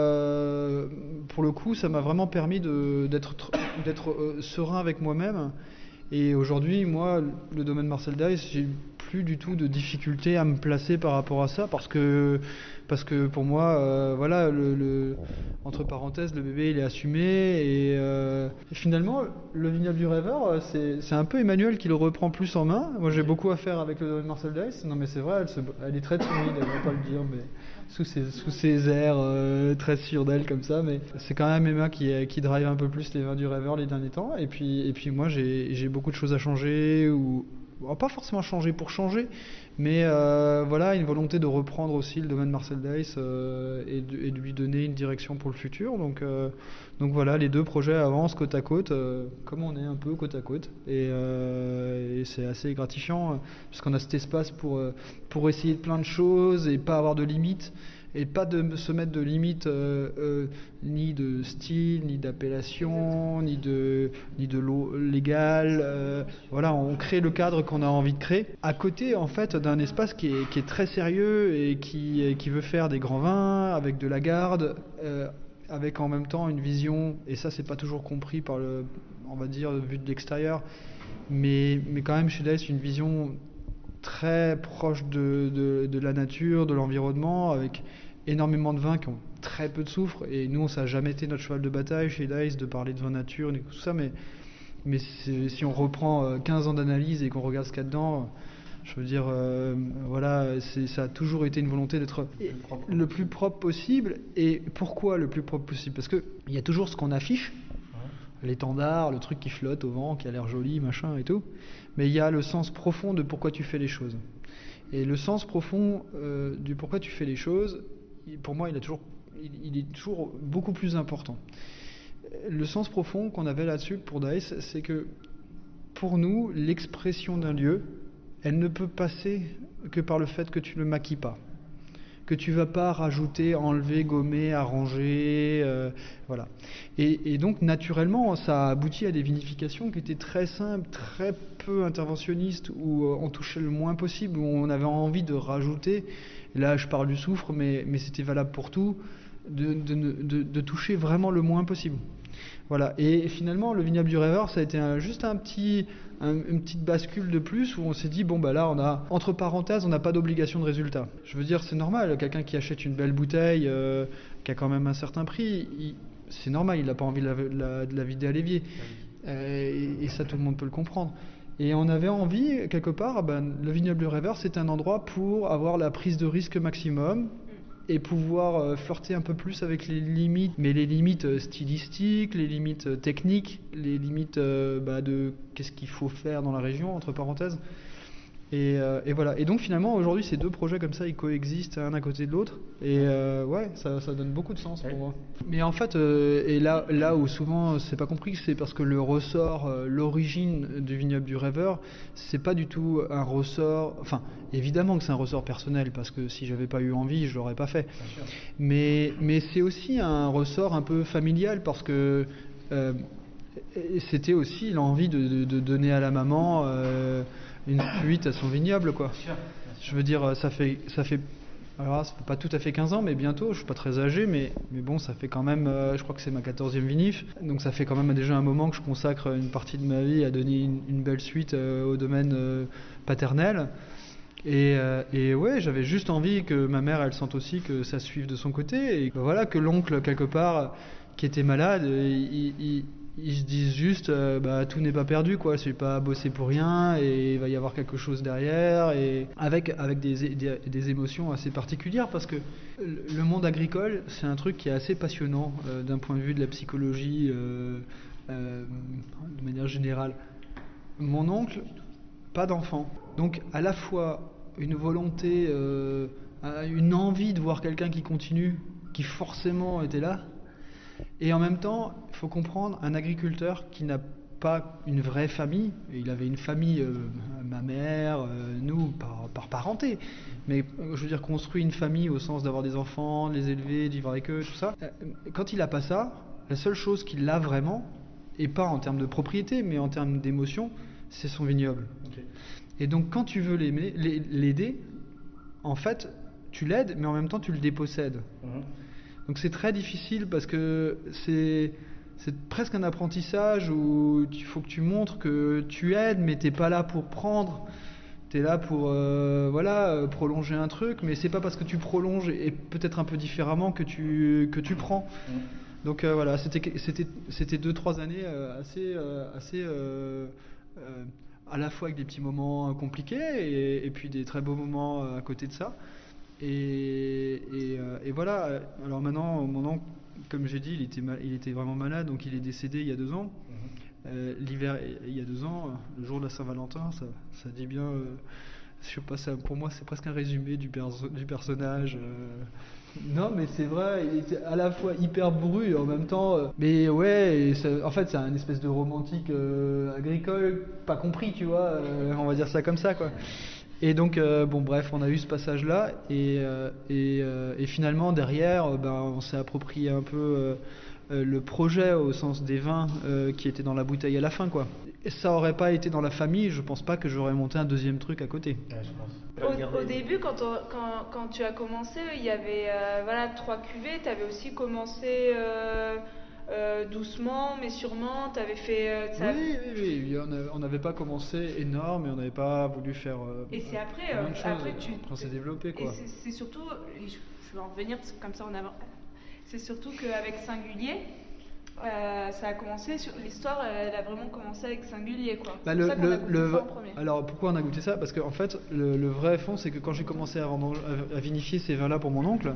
pour le coup, ça m'a vraiment permis d'être serein avec moi-même. Et aujourd'hui, moi, le domaine Marcel Dice, j'ai plus du tout de difficulté à me placer par rapport à ça, parce que pour moi, voilà, entre parenthèses, le bébé il est assumé, et finalement, le vignoble du rêveur, c'est un peu Emmanuel qui le reprend plus en main. Moi, j'ai beaucoup à faire avec le domaine Marcel Dice. Non, mais c'est vrai, elle est très timide, elle ne va pas le dire, mais sous ses airs très sûrs d'elle comme ça, mais c'est quand même Emma qui drive un peu plus les vins du rêveur les derniers temps. Et puis moi, j'ai beaucoup de choses à changer, ou pas forcément changer pour changer, mais voilà, une volonté de reprendre aussi le domaine Marcel Dice et de lui donner une direction pour le futur. Donc voilà, les deux projets avancent côte à côte, comme on est un peu côte à côte, et c'est assez gratifiant, puisqu'on a cet espace pour essayer plein de choses et pas avoir de limites. Et pas de se mettre de limites ni de style, ni d'appellation, ni de l'eau légale. Voilà, on crée le cadre qu'on a envie de créer. À côté, en fait, d'un espace qui est très sérieux et qui veut faire des grands vins avec de la garde, avec en même temps une vision. Et ça, c'est pas toujours compris par on va dire, vu de l'extérieur, mais quand même chez Dice, une vision très proche de la nature, de l'environnement, avec énormément de vins qui ont très peu de soufre. Et nous, ça n'a jamais été notre cheval de bataille chez Dice de parler de vin nature et tout ça, mais si on reprend 15 ans d'analyse et qu'on regarde ce qu'il y a dedans, je veux dire, voilà, ça a toujours été une volonté d'être le plus propre possible. Et pourquoi le plus propre possible? Parce qu'il y a toujours ce qu'on affiche, l'étendard, le truc qui flotte au vent, qui a l'air joli, machin et tout, mais il y a le sens profond de pourquoi tu fais les choses. Et le sens profond du pourquoi tu fais les choses, pour moi, il est toujours beaucoup plus important. Le sens profond qu'on avait là-dessus pour Dice, c'est que pour nous, l'expression d'un lieu, elle ne peut passer que par le fait que tu ne le maquilles pas, que tu vas pas rajouter, enlever, gommer, arranger, voilà. Et donc naturellement, ça a abouti à des vinifications qui étaient très simples, très peu interventionnistes, où on touchait le moins possible, où on avait envie de rajouter. Là, je parle du soufre, mais c'était valable pour tout, de toucher vraiment le moins possible. Voilà. Et finalement, le vignoble du rêveur, ça a été juste une petite bascule de plus, où on s'est dit, bon bah là, on a, entre parenthèses, on n'a pas d'obligation de résultat. Je veux dire, c'est normal, quelqu'un qui achète une belle bouteille, qui a quand même un certain prix, c'est normal, il n'a pas envie de la vider à l'évier. Et ça, tout le monde peut le comprendre. Et on avait envie, quelque part, le vignoble du rêveur, c'est un endroit pour avoir la prise de risque maximum, et pouvoir flirter un peu plus avec les limites, mais les limites stylistiques, les limites techniques, les limites de qu'est-ce qu'il faut faire dans la région, entre parenthèses. Et voilà. Et donc finalement, aujourd'hui, ces deux projets comme ça, ils coexistent un à côté de l'autre. Et ouais, ça donne beaucoup de sens pour moi. Mais en fait, et là où souvent c'est pas compris, c'est parce que le ressort, l'origine du vignoble du rêveur, c'est pas du tout un ressort. Enfin, évidemment que c'est un ressort personnel, parce que si j'avais pas eu envie, je l'aurais pas fait. Mais c'est aussi un ressort un peu familial, parce que c'était aussi l'envie de donner à la maman une fuite à son vignoble, quoi. Bien sûr. Je veux dire, ça fait alors ça fait pas tout à fait 15 ans, mais bientôt, je suis pas très âgé, mais bon, ça fait quand même, je crois que c'est ma 14e vinif, donc ça fait quand même déjà un moment que je consacre une partie de ma vie à donner une belle suite au domaine paternel. Et ouais, j'avais juste envie que ma mère, elle sente aussi que ça suive de son côté, et voilà, que l'oncle, quelque part, qui étaient malades, ils se disent juste tout n'est pas perdu, quoi. Je vais pas bosser pour rien et il va y avoir quelque chose derrière, et avec des émotions assez particulières, parce que le monde agricole, c'est un truc qui est assez passionnant d'un point de vue de la psychologie de manière générale. Mon oncle, pas d'enfant, donc à la fois une volonté, une envie de voir quelqu'un qui continue, qui forcément était là. Et en même temps, il faut comprendre, un agriculteur qui n'a pas une vraie famille, il avait une famille, ma mère, nous, par parenté, mais je veux dire construit une famille au sens d'avoir des enfants, de les élever, de vivre avec eux, tout ça. Quand il n'a pas ça, la seule chose qu'il a vraiment, et pas en termes de propriété, mais en termes d'émotion, c'est son vignoble. Okay. Et donc quand tu veux l'aider, en fait, tu l'aides, mais en même temps tu le dépossèdes. Donc c'est très difficile, parce que c'est presque un apprentissage où il faut que tu montres que tu aides, mais t'es pas là pour prendre. T'es là pour prolonger un truc, mais c'est pas parce que tu prolonges, et peut-être un peu différemment, que tu prends. Donc voilà, c'était 2-3 années assez à la fois avec des petits moments compliqués et puis des très beaux moments à côté de ça. Et voilà. Alors maintenant, mon oncle, comme j'ai dit, il était vraiment malade, donc il est décédé il y a 2 ans. L'hiver, il y a 2 ans, le jour de la Saint-Valentin, ça dit bien. Je sais pas, pour moi, c'est presque un résumé du personnage. Non, mais c'est vrai, il était à la fois hyper bourru et en même temps. Mais ouais, en fait, c'est un espèce de romantique agricole, pas compris, tu vois. On va dire ça comme ça, quoi. Et donc, bref, on a eu ce passage-là, et finalement, derrière, on s'est approprié un peu le projet au sens des vins qui était dans la bouteille à la fin, quoi. Et ça aurait pas été dans la famille, je pense pas que j'aurais monté un deuxième truc à côté. Ouais, je pense. Au début, quand tu as commencé, il y avait 3 cuvées, tu avais aussi commencé... doucement mais sûrement, tu avais fait oui, on n'avait pas commencé énorme, et on n'avait pas voulu faire et c'est après on s'est développé, quoi. Et c'est surtout, je vais en revenir parce que comme ça on avance, c'est surtout qu'avec Singulier ça a commencé l'histoire, elle a vraiment commencé avec Singulier, quoi. C'est pour ça qu'on a goûté ça en premier. Alors pourquoi on a goûté ça? Parce qu'en fait le vrai fond, c'est que quand j'ai commencé à vinifier ces vins là pour mon oncle,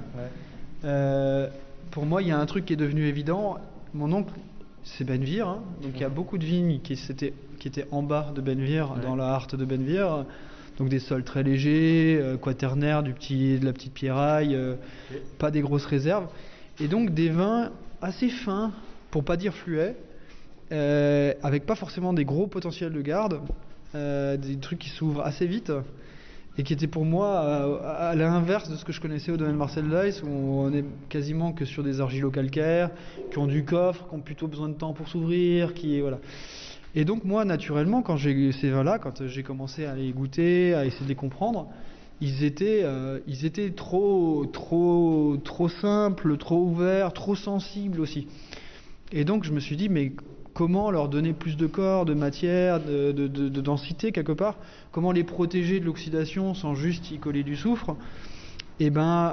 pour moi il y a un truc qui est devenu évident. Mon oncle, c'est Benvir, hein, donc il y a beaucoup de vignes qui étaient en bas de Benvir, dans la Harte de Benvir, donc des sols très légers, quaternaires, de la petite pierraille, pas des grosses réserves, et donc des vins assez fins, pour pas dire fluets, avec pas forcément des gros potentiels de garde, des trucs qui s'ouvrent assez vite, et qui était pour moi à l'inverse de ce que je connaissais au domaine Marcel Weiss, où on est quasiment que sur des argilo-calcaires, qui ont du coffre, qui ont plutôt besoin de temps pour s'ouvrir, voilà. Et donc moi, naturellement, quand j'ai ces vins-là, quand j'ai commencé à les goûter, à essayer de les comprendre, ils étaient trop simples, trop ouverts, trop sensibles aussi. Et donc je me suis dit, mais comment leur donner plus de corps, de matière, de densité quelque part? Comment les protéger de l'oxydation sans juste y coller du soufre? Et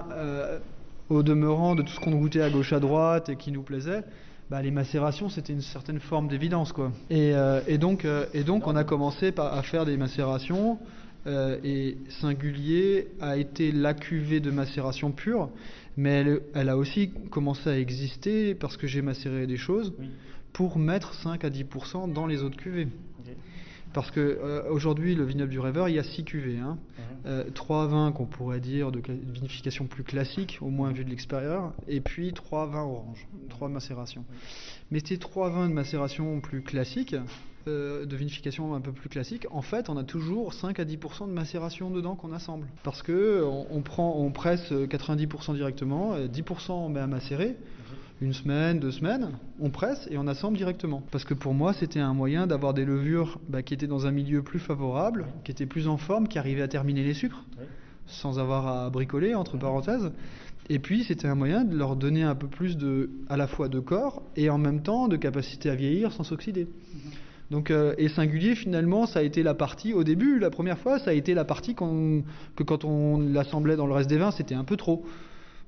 au demeurant de tout ce qu'on goûtait à gauche à droite et qui nous plaisait, les macérations, c'était une certaine forme d'évidence, quoi. Et donc on a commencé à faire des macérations, et Singulier a été la cuvée de macération pure, mais elle a aussi commencé à exister parce que j'ai macéré des choses. Oui. Pour mettre 5 à 10% dans les autres cuvées. Okay. Parce que aujourd'hui, le vignoble du Rêveur, il y a 6 cuvées. 3 vins qu'on pourrait dire de vinification plus classique, au moins vu de l'extérieur, et puis 3 vins oranges, 3 macérations. Mais ces 3 vins de macération plus classiques, de vinification un peu plus classique, en fait, on a toujours 5 à 10% de macération dedans qu'on assemble. Parce que on presse 90% directement, 10% on met à macérer. 1 semaine, 2 semaines, on presse et on assemble directement. Parce que pour moi, c'était un moyen d'avoir des levures qui étaient dans un milieu plus favorable, qui étaient plus en forme, qui arrivaient à terminer les sucres, sans avoir à bricoler, entre parenthèses. Et puis, c'était un moyen de leur donner un peu plus à la fois de corps et en même temps de capacité à vieillir sans s'oxyder. Donc, et Singulier, finalement, ça a été la partie, au début, la première fois, ça a été la partie que quand on l'assemblait dans le reste des vins, c'était un peu trop.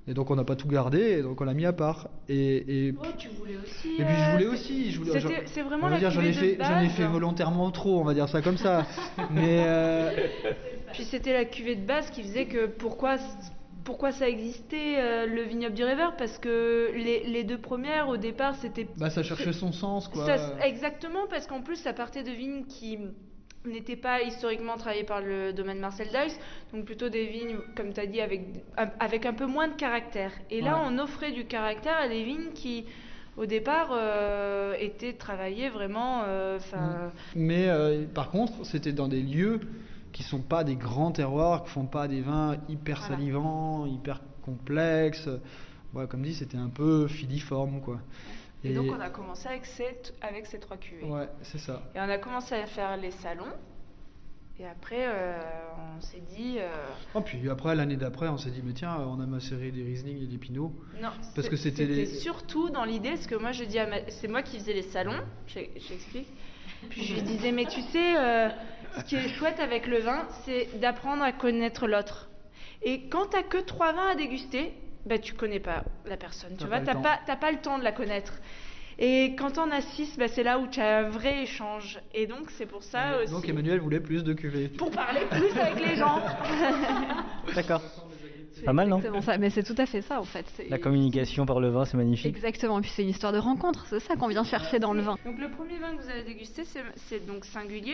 Et donc on n'a pas tout gardé, et donc on l'a mis à part. Et tu voulais aussi. Et puis je voulais aussi. C'est vraiment la j'en ai fait volontairement trop, on va dire ça comme ça. Mais puis c'était la cuvée de base qui faisait que pourquoi ça existait, le vignoble du rêveur, parce que les deux premières au départ c'était. Ça cherchait son sens quoi. Exactement, parce qu'en plus ça partait de vignes qui n'étaient pas historiquement travaillées par le domaine Marcel Duyss, donc plutôt des vignes, comme tu as dit, avec un peu moins de caractère. Et là, on offrait du caractère à des vignes qui, au départ, étaient travaillées vraiment... Mais par contre, c'était dans des lieux qui sont pas des grands terroirs, qui font pas des vins hyper salivants, hyper complexes. Comme dit, c'était un peu filiforme, quoi. Et donc on a commencé avec ces 3 cuvées. Ouais, c'est ça. Et on a commencé à faire les salons. Et après, on s'est dit... puis après, l'année d'après, on s'est dit, mais tiens, on a macéré des Riesling et des Pinot. Non, parce que c'était surtout dans l'idée, parce que moi, je dis c'est moi qui faisais les salons, j'explique. Puis je lui disais, mais tu sais, ce qui est chouette avec le vin, c'est d'apprendre à connaître l'autre. Et quand t'as que 3 vins à déguster, tu connais pas la personne, tu vois, t'as pas le temps de la connaître. Et quand on a 6, c'est là où tu as un vrai échange. Et donc c'est pour ça aussi. Donc Emmanuel voulait plus de cuvées. Pour parler plus avec les gens. D'accord. Pas mal, non? C'est ça, mais c'est tout à fait ça en fait. La communication par le vin, c'est magnifique. Exactement, et puis c'est une histoire de rencontre, c'est ça qu'on vient chercher dans le vin. Donc le premier vin que vous avez dégusté, c'est donc Singulier.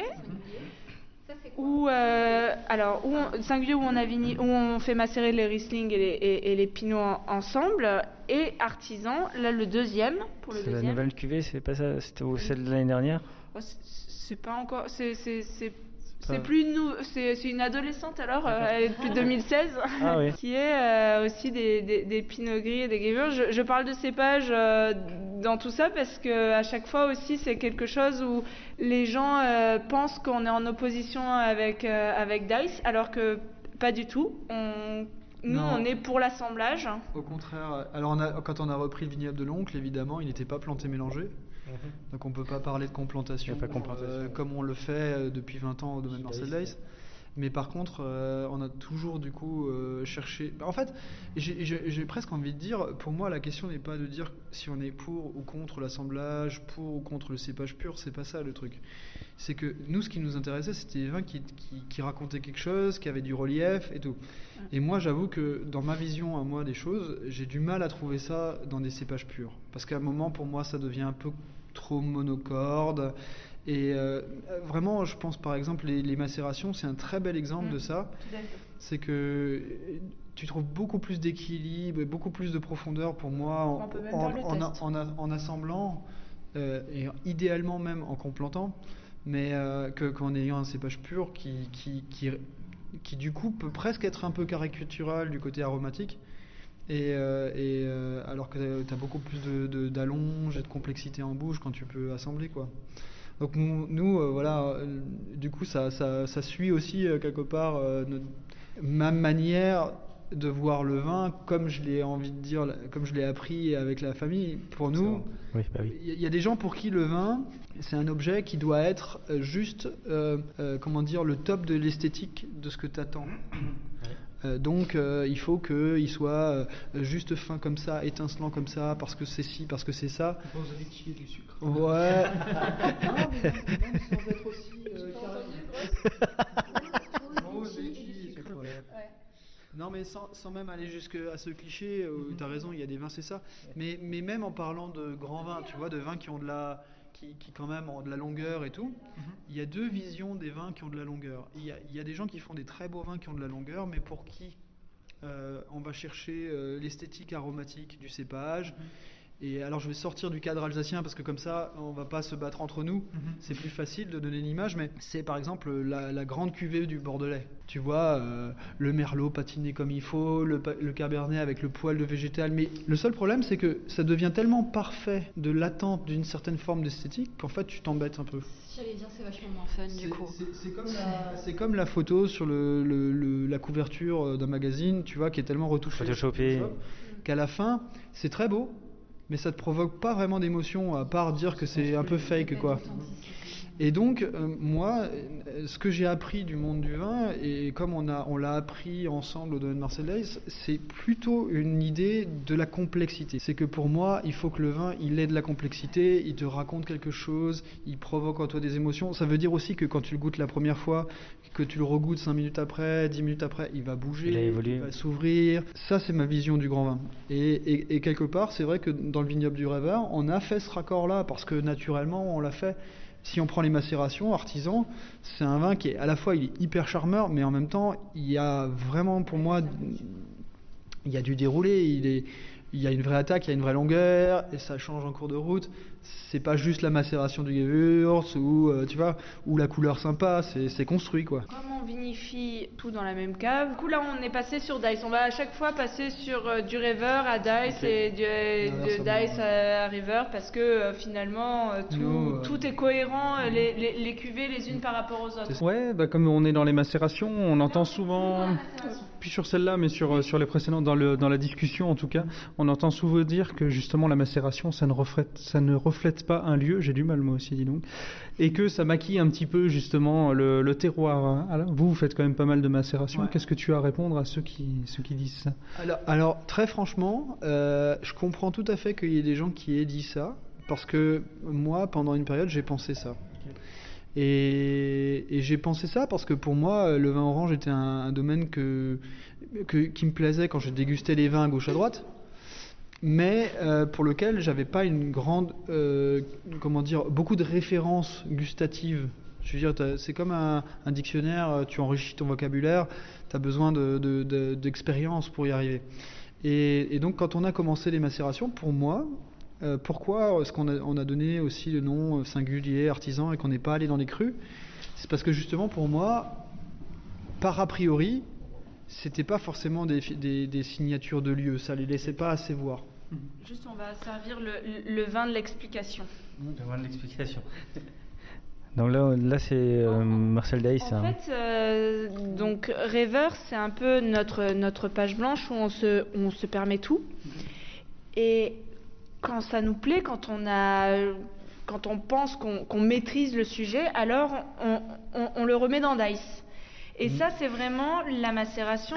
Singulier où on fait macérer les Riesling et les Pinot ensemble, et Artisan, là le deuxième pour le deuxième. C'est la nouvelle cuvée, c'est pas ça, c'était celle de l'année dernière. C'est pas encore, c'est plus c'est une adolescente alors, elle est depuis 2016, qui est aussi des Pinot Gris et des Gewürz. Je parle de cépage dans tout ça parce que à chaque fois aussi c'est quelque chose où les gens pensent qu'on est en opposition avec Duyss, alors que pas du tout. Nous, on est pour l'assemblage. Au contraire. Alors, quand on a repris le vignoble de l'oncle, évidemment, il n'était pas planté mélangé. Donc, on ne peut pas parler de complantation, comme on le fait depuis 20 ans au domaine Marcel Duyss. Mais par contre, on a toujours du coup cherché... En fait, j'ai presque envie de dire, pour moi la question n'est pas de dire si on est pour ou contre l'assemblage, pour ou contre le cépage pur, c'est pas ça le truc. C'est que nous, ce qui nous intéressait, c'était des vins qui racontaient quelque chose, qui avaient du relief et tout. Et moi, j'avoue que dans ma vision à moi des choses, j'ai du mal à trouver ça dans des cépages purs. Parce qu'à un moment, pour moi, ça devient un peu trop monocorde. Et vraiment, je pense par exemple les macérations, c'est un très bel exemple de ça. C'est que tu trouves beaucoup plus d'équilibre et beaucoup plus de profondeur pour moi en assemblant et idéalement même en complantant, mais qu'en ayant un cépage pur qui du coup peut presque être un peu caricatural du côté aromatique. Alors que tu as beaucoup plus d'allonge et de complexité en bouche quand tu peux assembler, quoi. Donc nous voilà, du coup ça suit aussi quelque part ma manière de voir le vin, comme je l'ai envie de dire, comme je l'ai appris avec la famille. Pour nous, il y a des gens pour qui le vin c'est un objet qui doit être juste le top de l'esthétique de ce que tu attends. Donc il faut qu'il soit juste fin comme ça, étincelant comme ça, parce que c'est ci, parce que c'est ça. Vous avez tiré du sucre. Ouais. Non, mais sans même aller jusqu'à ce cliché, t'as raison, il y a des vins, c'est ça. Mais même en parlant de grands vins, tu vois, de vins qui ont qui quand même ont de la longueur et tout, il y a deux visions des vins qui ont de la longueur. Il y a des gens qui font des très beaux vins qui ont de la longueur, mais pour qui on va chercher l'esthétique aromatique du cépage. Et alors je vais sortir du cadre alsacien parce que comme ça on va pas se battre entre nous, c'est plus facile de donner l'image, mais c'est par exemple la grande cuvée du Bordelais. Tu vois, le merlot patiné comme il faut, le cabernet avec le poil de végétal, mais le seul problème c'est que ça devient tellement parfait de l'attente d'une certaine forme d'esthétique qu'en fait tu t'embêtes un peu. J'allais dire c'est vachement moins fun du coup. C'est comme la photo sur la couverture d'un magazine, tu vois, qui est tellement retouchée, qu'à la fin c'est très beau, mais ça te provoque pas vraiment d'émotion à part dire que c'est un peu fake, quoi. Et donc, moi, ce que j'ai appris du monde du vin, et comme on l'a appris ensemble au domaine Marcel Dice, c'est plutôt une idée de la complexité. C'est que pour moi, il faut que le vin, il ait de la complexité, il te raconte quelque chose, il provoque en toi des émotions. Ça veut dire aussi que quand tu le goûtes la première fois, que tu le regoutes 5 minutes après, 10 minutes après, il va bouger, il va s'ouvrir. Ça, c'est ma vision du grand vin. Et quelque part, c'est vrai que dans le vignoble du Rêveur, on a fait ce raccord-là, parce que naturellement, on l'a fait. Si on prend les macérations, artisan, c'est un vin qui est à la fois il est hyper charmeur, mais en même temps il y a vraiment pour moi il y a du déroulé, il y a une vraie attaque, il y a une vraie longueur et ça change en cours de route. C'est pas juste la macération du Gewürz ou tu vois, ou la couleur sympa, c'est construit quoi. Comme on vinifie tout dans la même cave, du coup là on est passé sur Dice. On va à chaque fois passer sur du River à Dice et de Dice à River parce que finalement tout est cohérent, les cuvées les unes par rapport aux autres. Ouais, bah comme on est dans les macérations, on entend souvent, puis sur celle-là, mais sur les précédentes, dans la discussion en tout cas, on entend souvent dire que justement la macération, ça ne reflète pas un lieu, j'ai du mal moi aussi dis donc, et que ça maquille un petit peu justement le terroir. Alors, vous faites quand même pas mal de macération, ouais. Qu'est-ce que tu as à répondre à ceux qui disent ça? Alors très franchement, je comprends tout à fait qu'il y ait des gens qui aient dit ça, parce que moi pendant une période j'ai pensé ça. Et j'ai pensé ça parce que pour moi le vin orange était un domaine qui me plaisait quand je dégustais les vins à gauche à droite, mais pour lequel j'avais pas une grande beaucoup de références gustatives. Je veux dire, c'est comme un dictionnaire, tu enrichis ton vocabulaire, tu as besoin d'expérience pour y arriver. Et donc quand on a commencé les macérations, pour moi, pourquoi est-ce qu'on a donné aussi le nom singulier artisan et qu'on n'est pas allé dans les crus? C'est parce que justement pour moi, par a priori, c'était pas forcément des signatures de lieux, ça les laissait pas assez voir. Juste on va servir le vin de l'explication. Le vin de l'explication. Donc là c'est Marcel Dice. En fait, donc Rêveur, c'est un peu notre page blanche où on se permet tout. Et quand ça nous plaît, quand on pense qu'on maîtrise le sujet, alors on le remet dans Dice. Et ça, c'est vraiment la macération.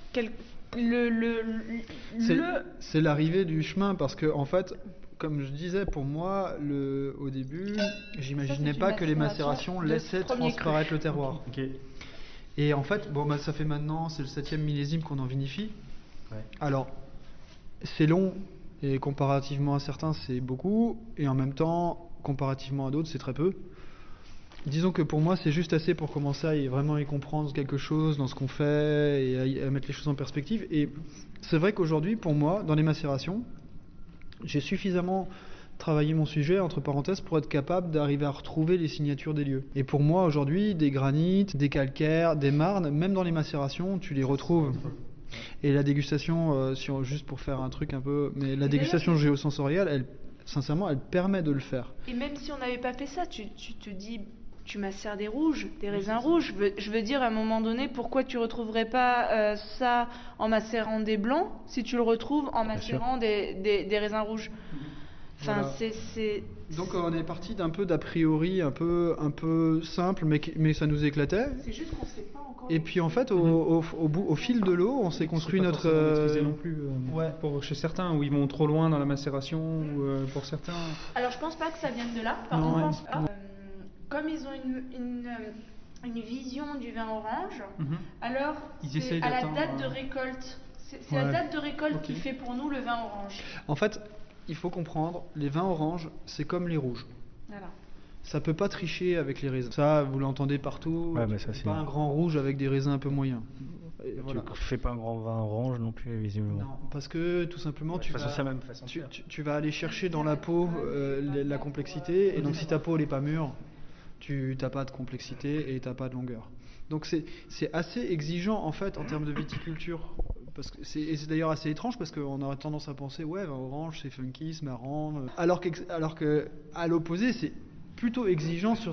C'est l'arrivée du chemin, parce que en fait, comme je disais, pour moi, au début, j'imaginais pas que les macérations laissaient transparaître le terroir. Okay. Et en fait, ça fait maintenant, c'est le 7e millésime qu'on en vinifie. Ouais. Alors, c'est long. Et comparativement à certains, c'est beaucoup. Et en même temps, comparativement à d'autres, c'est très peu. Disons que pour moi, c'est juste assez pour commencer à vraiment y comprendre quelque chose dans ce qu'on fait et à mettre les choses en perspective. Et c'est vrai qu'aujourd'hui, pour moi, dans les macérations, j'ai suffisamment travaillé mon sujet, entre parenthèses, pour être capable d'arriver à retrouver les signatures des lieux. Et pour moi, aujourd'hui, des granites, des calcaires, des marnes, même dans les macérations, tu les retrouves. Et la dégustation, juste pour faire un truc un peu... Mais la dégustation géosensorielle, sincèrement, elle permet de le faire. Et même si on n'avait pas fait ça, tu te dis, tu macères des rouges, des raisins rouges. Je veux dire, à un moment donné, pourquoi tu ne retrouverais pas ça en macérant des blancs si tu le retrouves en macérant des raisins rouges? Enfin, voilà. Donc on est parti d'un peu d'a priori un peu simple, mais ça nous éclatait. C'est juste qu'on sait pas encore. Et puis en fait, au fil de l'eau, on s'est construit notre. Non plus. Pour chez certains où ils vont trop loin dans la macération, ou pour certains. Alors je pense pas que ça vienne de là. Par contre, comme ils ont une vision du vin orange, alors c'est à la date de récolte. C'est la date de récolte qui fait pour nous le vin orange. En fait, il faut comprendre, les vins oranges, c'est comme les rouges. Voilà. Ça peut pas tricher avec les raisins. Ça, vous l'entendez partout. Ouais, mais ça, c'est pas un grand rouge avec des raisins un peu moyens. Voilà. Tu fais pas un grand vin orange non plus, visiblement. Non, parce que tout simplement, tu vas aller chercher dans la peau la complexité. Et donc, si ta peau n'est pas mûre, tu n'as pas de complexité et tu n'as pas de longueur. Donc, c'est assez exigeant, en fait, en termes de viticulture. Parce que c'est d'ailleurs assez étrange parce qu'on aurait tendance à penser vin orange c'est funky, c'est marrant, alors que à l'opposé c'est plutôt exigeant sur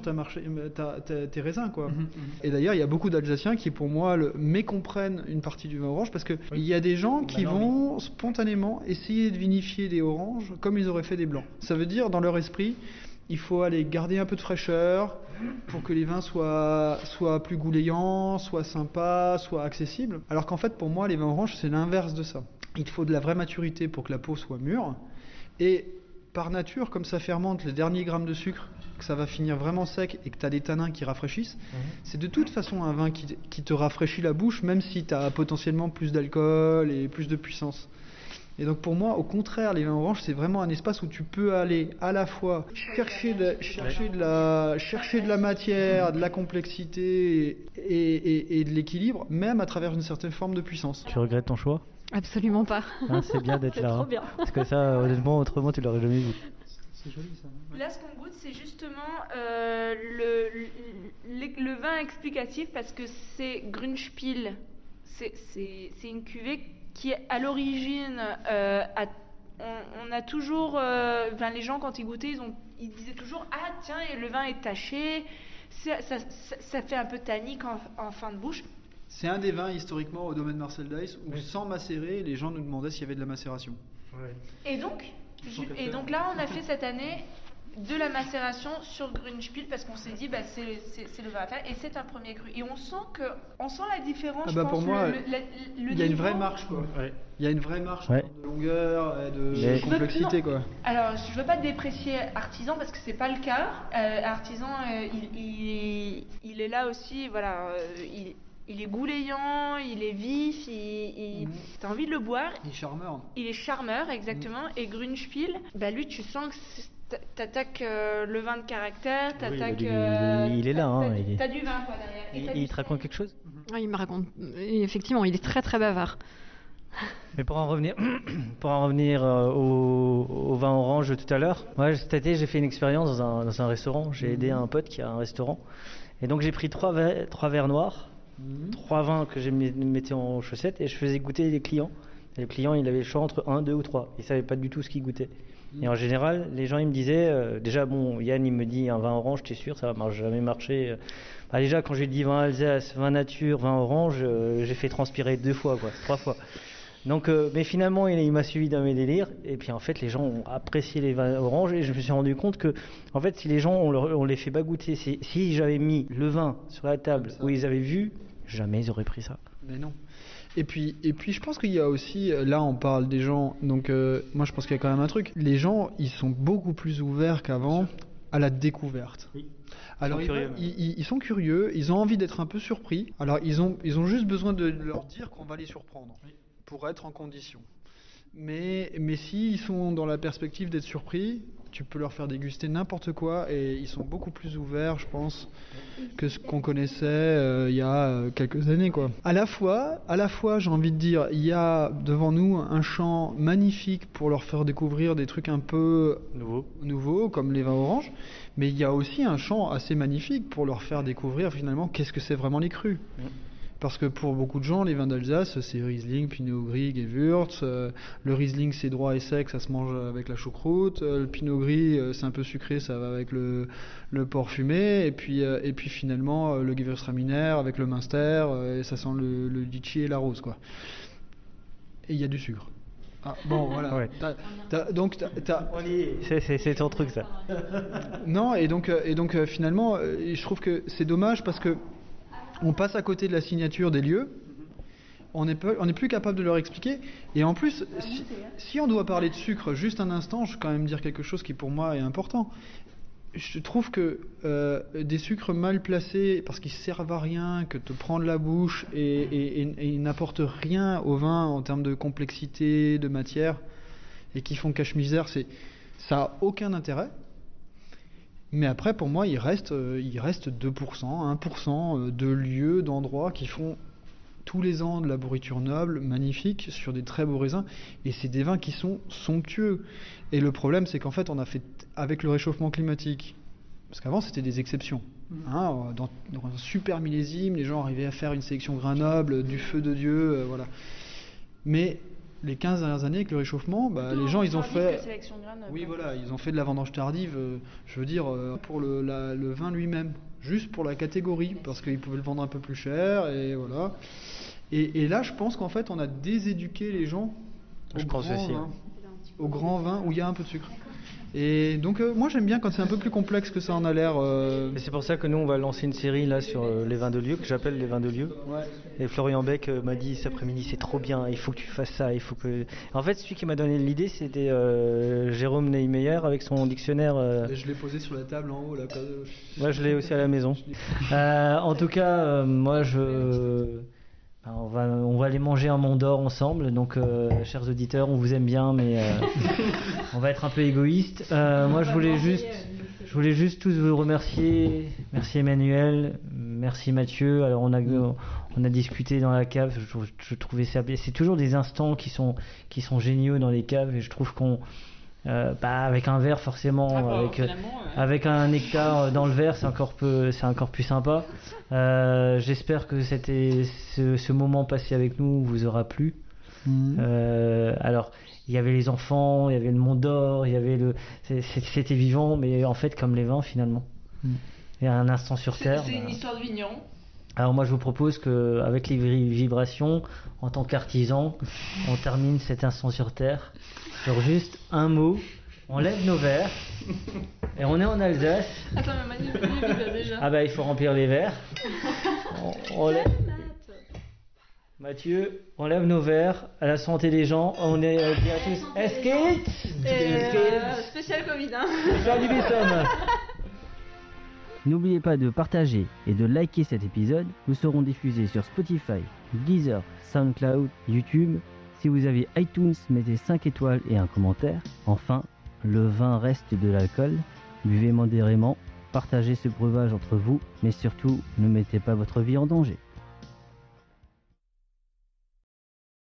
tes raisins quoi. Et d'ailleurs il y a beaucoup d'Alsaciens qui pour moi mécomprennent une partie du vin orange parce que il y a des gens qui vont spontanément essayer de vinifier des oranges comme ils auraient fait des blancs. Ça veut dire dans leur esprit il faut aller garder un peu de fraîcheur pour que les vins soient plus goulayants, soient sympas, soient accessibles. Alors qu'en fait, pour moi, les vins oranges, c'est l'inverse de ça. Il faut de la vraie maturité pour que la peau soit mûre. Et par nature, comme ça fermente les derniers grammes de sucre, que ça va finir vraiment sec et que tu as des tanins qui rafraîchissent, c'est de toute façon un vin qui te rafraîchit la bouche, même si tu as potentiellement plus d'alcool et plus de puissance. Et donc pour moi, au contraire, les vins oranges, c'est vraiment un espace où tu peux aller à la fois chercher de la matière, de la complexité et de l'équilibre, même à travers une certaine forme de puissance. Tu regrettes ton choix ? Absolument pas. Ah, c'est bien d'être là. C'est trop bien. Parce que ça, honnêtement, autrement, tu l'aurais jamais vu. C'est joli ça. Là, ce qu'on goûte, c'est justement le vin explicatif parce que c'est Grünspiel. C'est une cuvée qui, à l'origine, on a toujours. Les gens, quand ils goûtaient, ils disaient toujours ah, tiens, le vin est taché. Ça fait un peu tannique en fin de bouche. C'est un des vins historiquement au domaine Marcel Dice où sans macérer, les gens nous demandaient s'il y avait de la macération. Ouais. Et donc là, on a fait cette année de la macération sur Grünspiel parce qu'on s'est dit c'est le vin à faire et c'est un premier cru. Et on sent la différence. Je pense, pour moi, il y a une vraie marche quoi. Ouais. Il y a une vraie marche de longueur et de complexité quoi. Alors je veux pas déprécier Artisan parce que c'est pas le cas. Artisan, il est là aussi, voilà. Il est goulayant, il est vif, t'as envie de le boire. Il est charmeur. Il est charmeur, exactement. Et Grünspiel, lui, tu sens que t'attaques le vin de caractère, t'attaques... il est là, hein. T'as du vin, quoi, derrière. Il te raconte quelque chose ? Oui, il me raconte. Effectivement, il est très très bavard. Mais pour en revenir au vin orange tout à l'heure, cet été, j'ai fait une expérience dans un restaurant. J'ai aidé un pote qui a un restaurant. Et donc, j'ai pris 3 verres noirs. 3 vins que je mettais en chaussettes et je faisais goûter les clients. Et le client, il avait le choix entre 1, 2 ou 3. Il savait pas du tout ce qu'il goûtait. Et en général, les gens, ils me disaient, déjà, Yann, il me dit un vin orange, t'es sûr, ça va jamais marcher. Déjà, quand j'ai dit vin Alsace, vin nature, vin orange, j'ai fait transpirer 2 fois, 3 fois. Donc, mais finalement, il m'a suivi dans mes délires. Et puis, en fait, les gens ont apprécié les vins oranges. Et je me suis rendu compte que, en fait, si les gens, on les fait pas goûter, si j'avais mis le vin sur la table où ils avaient vu, jamais ils auraient pris ça. Mais non. Et puis, je pense qu'il y a aussi, là, on parle des gens. Donc, moi, je pense qu'il y a quand même un truc. Les gens, ils sont beaucoup plus ouverts qu'avant à la découverte. Oui. Alors, ils sont curieux. Ils ont envie d'être un peu surpris. Alors, ils ont juste besoin de leur dire qu'on va les surprendre. Oui. Pour être en condition. Mais s'ils sont dans la perspective d'être surpris, tu peux leur faire déguster n'importe quoi et ils sont beaucoup plus ouverts, je pense, que ce qu'on connaissait il y a quelques années, quoi. À la fois, j'ai envie de dire, il y a devant nous un champ magnifique pour leur faire découvrir des trucs un peu nouveaux comme les vins oranges, mais il y a aussi un champ assez magnifique pour leur faire découvrir finalement qu'est-ce que c'est vraiment les crus. Parce que pour beaucoup de gens, les vins d'Alsace, c'est Riesling, Pinot Gris, Gewürz. Le Riesling, c'est droit et sec, ça se mange avec la choucroute. Le Pinot Gris, c'est un peu sucré, ça va avec le porc fumé. Et puis finalement, le Gewürztraminer avec le Münster, et ça sent le litchi et la rose, quoi. Et il y a du sucre. Ah, bon, voilà. Ouais. C'est ton truc, ça. Non, et donc finalement, je trouve que c'est dommage parce que on passe à côté de la signature des lieux, on n'est plus capable de leur expliquer. Et en plus, si on doit parler de sucre juste un instant, je vais quand même dire quelque chose qui pour moi est important. Je trouve que des sucres mal placés, parce qu'ils servent à rien, que te prendre la bouche et n'apportent rien au vin en termes de complexité, de matière, et qui font cache-misère, ça n'a aucun intérêt. Mais après, pour moi, il reste 2%, 1% de lieux, d'endroits qui font tous les ans de la pourriture noble, magnifique, sur des très beaux raisins. Et c'est des vins qui sont somptueux. Et le problème, c'est qu'en fait, on a fait, avec le réchauffement climatique, parce qu'avant, c'était des exceptions. Dans un super millésime, les gens arrivaient à faire une sélection grain noble, du feu de Dieu, voilà. Mais les 15 dernières années, avec le réchauffement, les gens, ils ont fait... Oui, voilà, ils ont fait de la vendange tardive, je veux dire, pour le vin lui-même, juste pour la catégorie, parce qu'ils pouvaient le vendre un peu plus cher, et voilà. Et là, je pense qu'en fait, on a déséduqué les gens au grand vin où il y a un peu de sucre. Et donc moi j'aime bien quand c'est un peu plus complexe que ça en a l'air. Et c'est pour ça que nous on va lancer une série là sur les vins de lieu, que j'appelle les vins de lieu. Ouais. Et Florian Beck m'a dit cet après-midi c'est trop bien, il faut que tu fasses ça, il faut que... En fait celui qui m'a donné l'idée c'était Jérôme Neymeyer avec son dictionnaire. Et je l'ai posé sur la table en haut là. Moi je l'ai aussi à la maison. En tout cas moi on va aller manger un Mont d'Or ensemble, donc chers auditeurs, on vous aime bien, mais on va être un peu égoïste. Moi, je voulais juste tous vous remercier. Merci Emmanuel, merci Mathieu. Alors on a discuté dans la cave. Je trouvais ça bien. C'est toujours des instants qui sont géniaux dans les caves, et je trouve qu'on avec un verre forcément, avec un nectar dans le verre, c'est encore plus sympa. J'espère que ce moment passé avec nous vous aura plu. Alors il y avait les enfants, il y avait le Mont d'Or, il y avait c'était vivant, mais en fait comme les vins finalement. Il y a un instant sur terre. C'est une histoire de vigneron. Alors moi je vous propose qu'avec les vibrations, en tant qu'artisan, on termine cet instant sur terre sur juste un mot. On lève nos verres et on est en Alsace. Attends, mais Manu, déjà. Ah bah il faut remplir les verres. On lève... Mathieu, on lève nos verres à la santé des gens. On est bien tous. Spécial Covid, hein. Spécial du Bissom. N'oubliez pas de partager et de liker cet épisode. Nous serons diffusés sur Spotify, Deezer, SoundCloud, YouTube. Si vous avez iTunes, mettez 5 étoiles et un commentaire. Enfin, le vin reste de l'alcool. Buvez modérément, partagez ce breuvage entre vous, mais surtout, ne mettez pas votre vie en danger.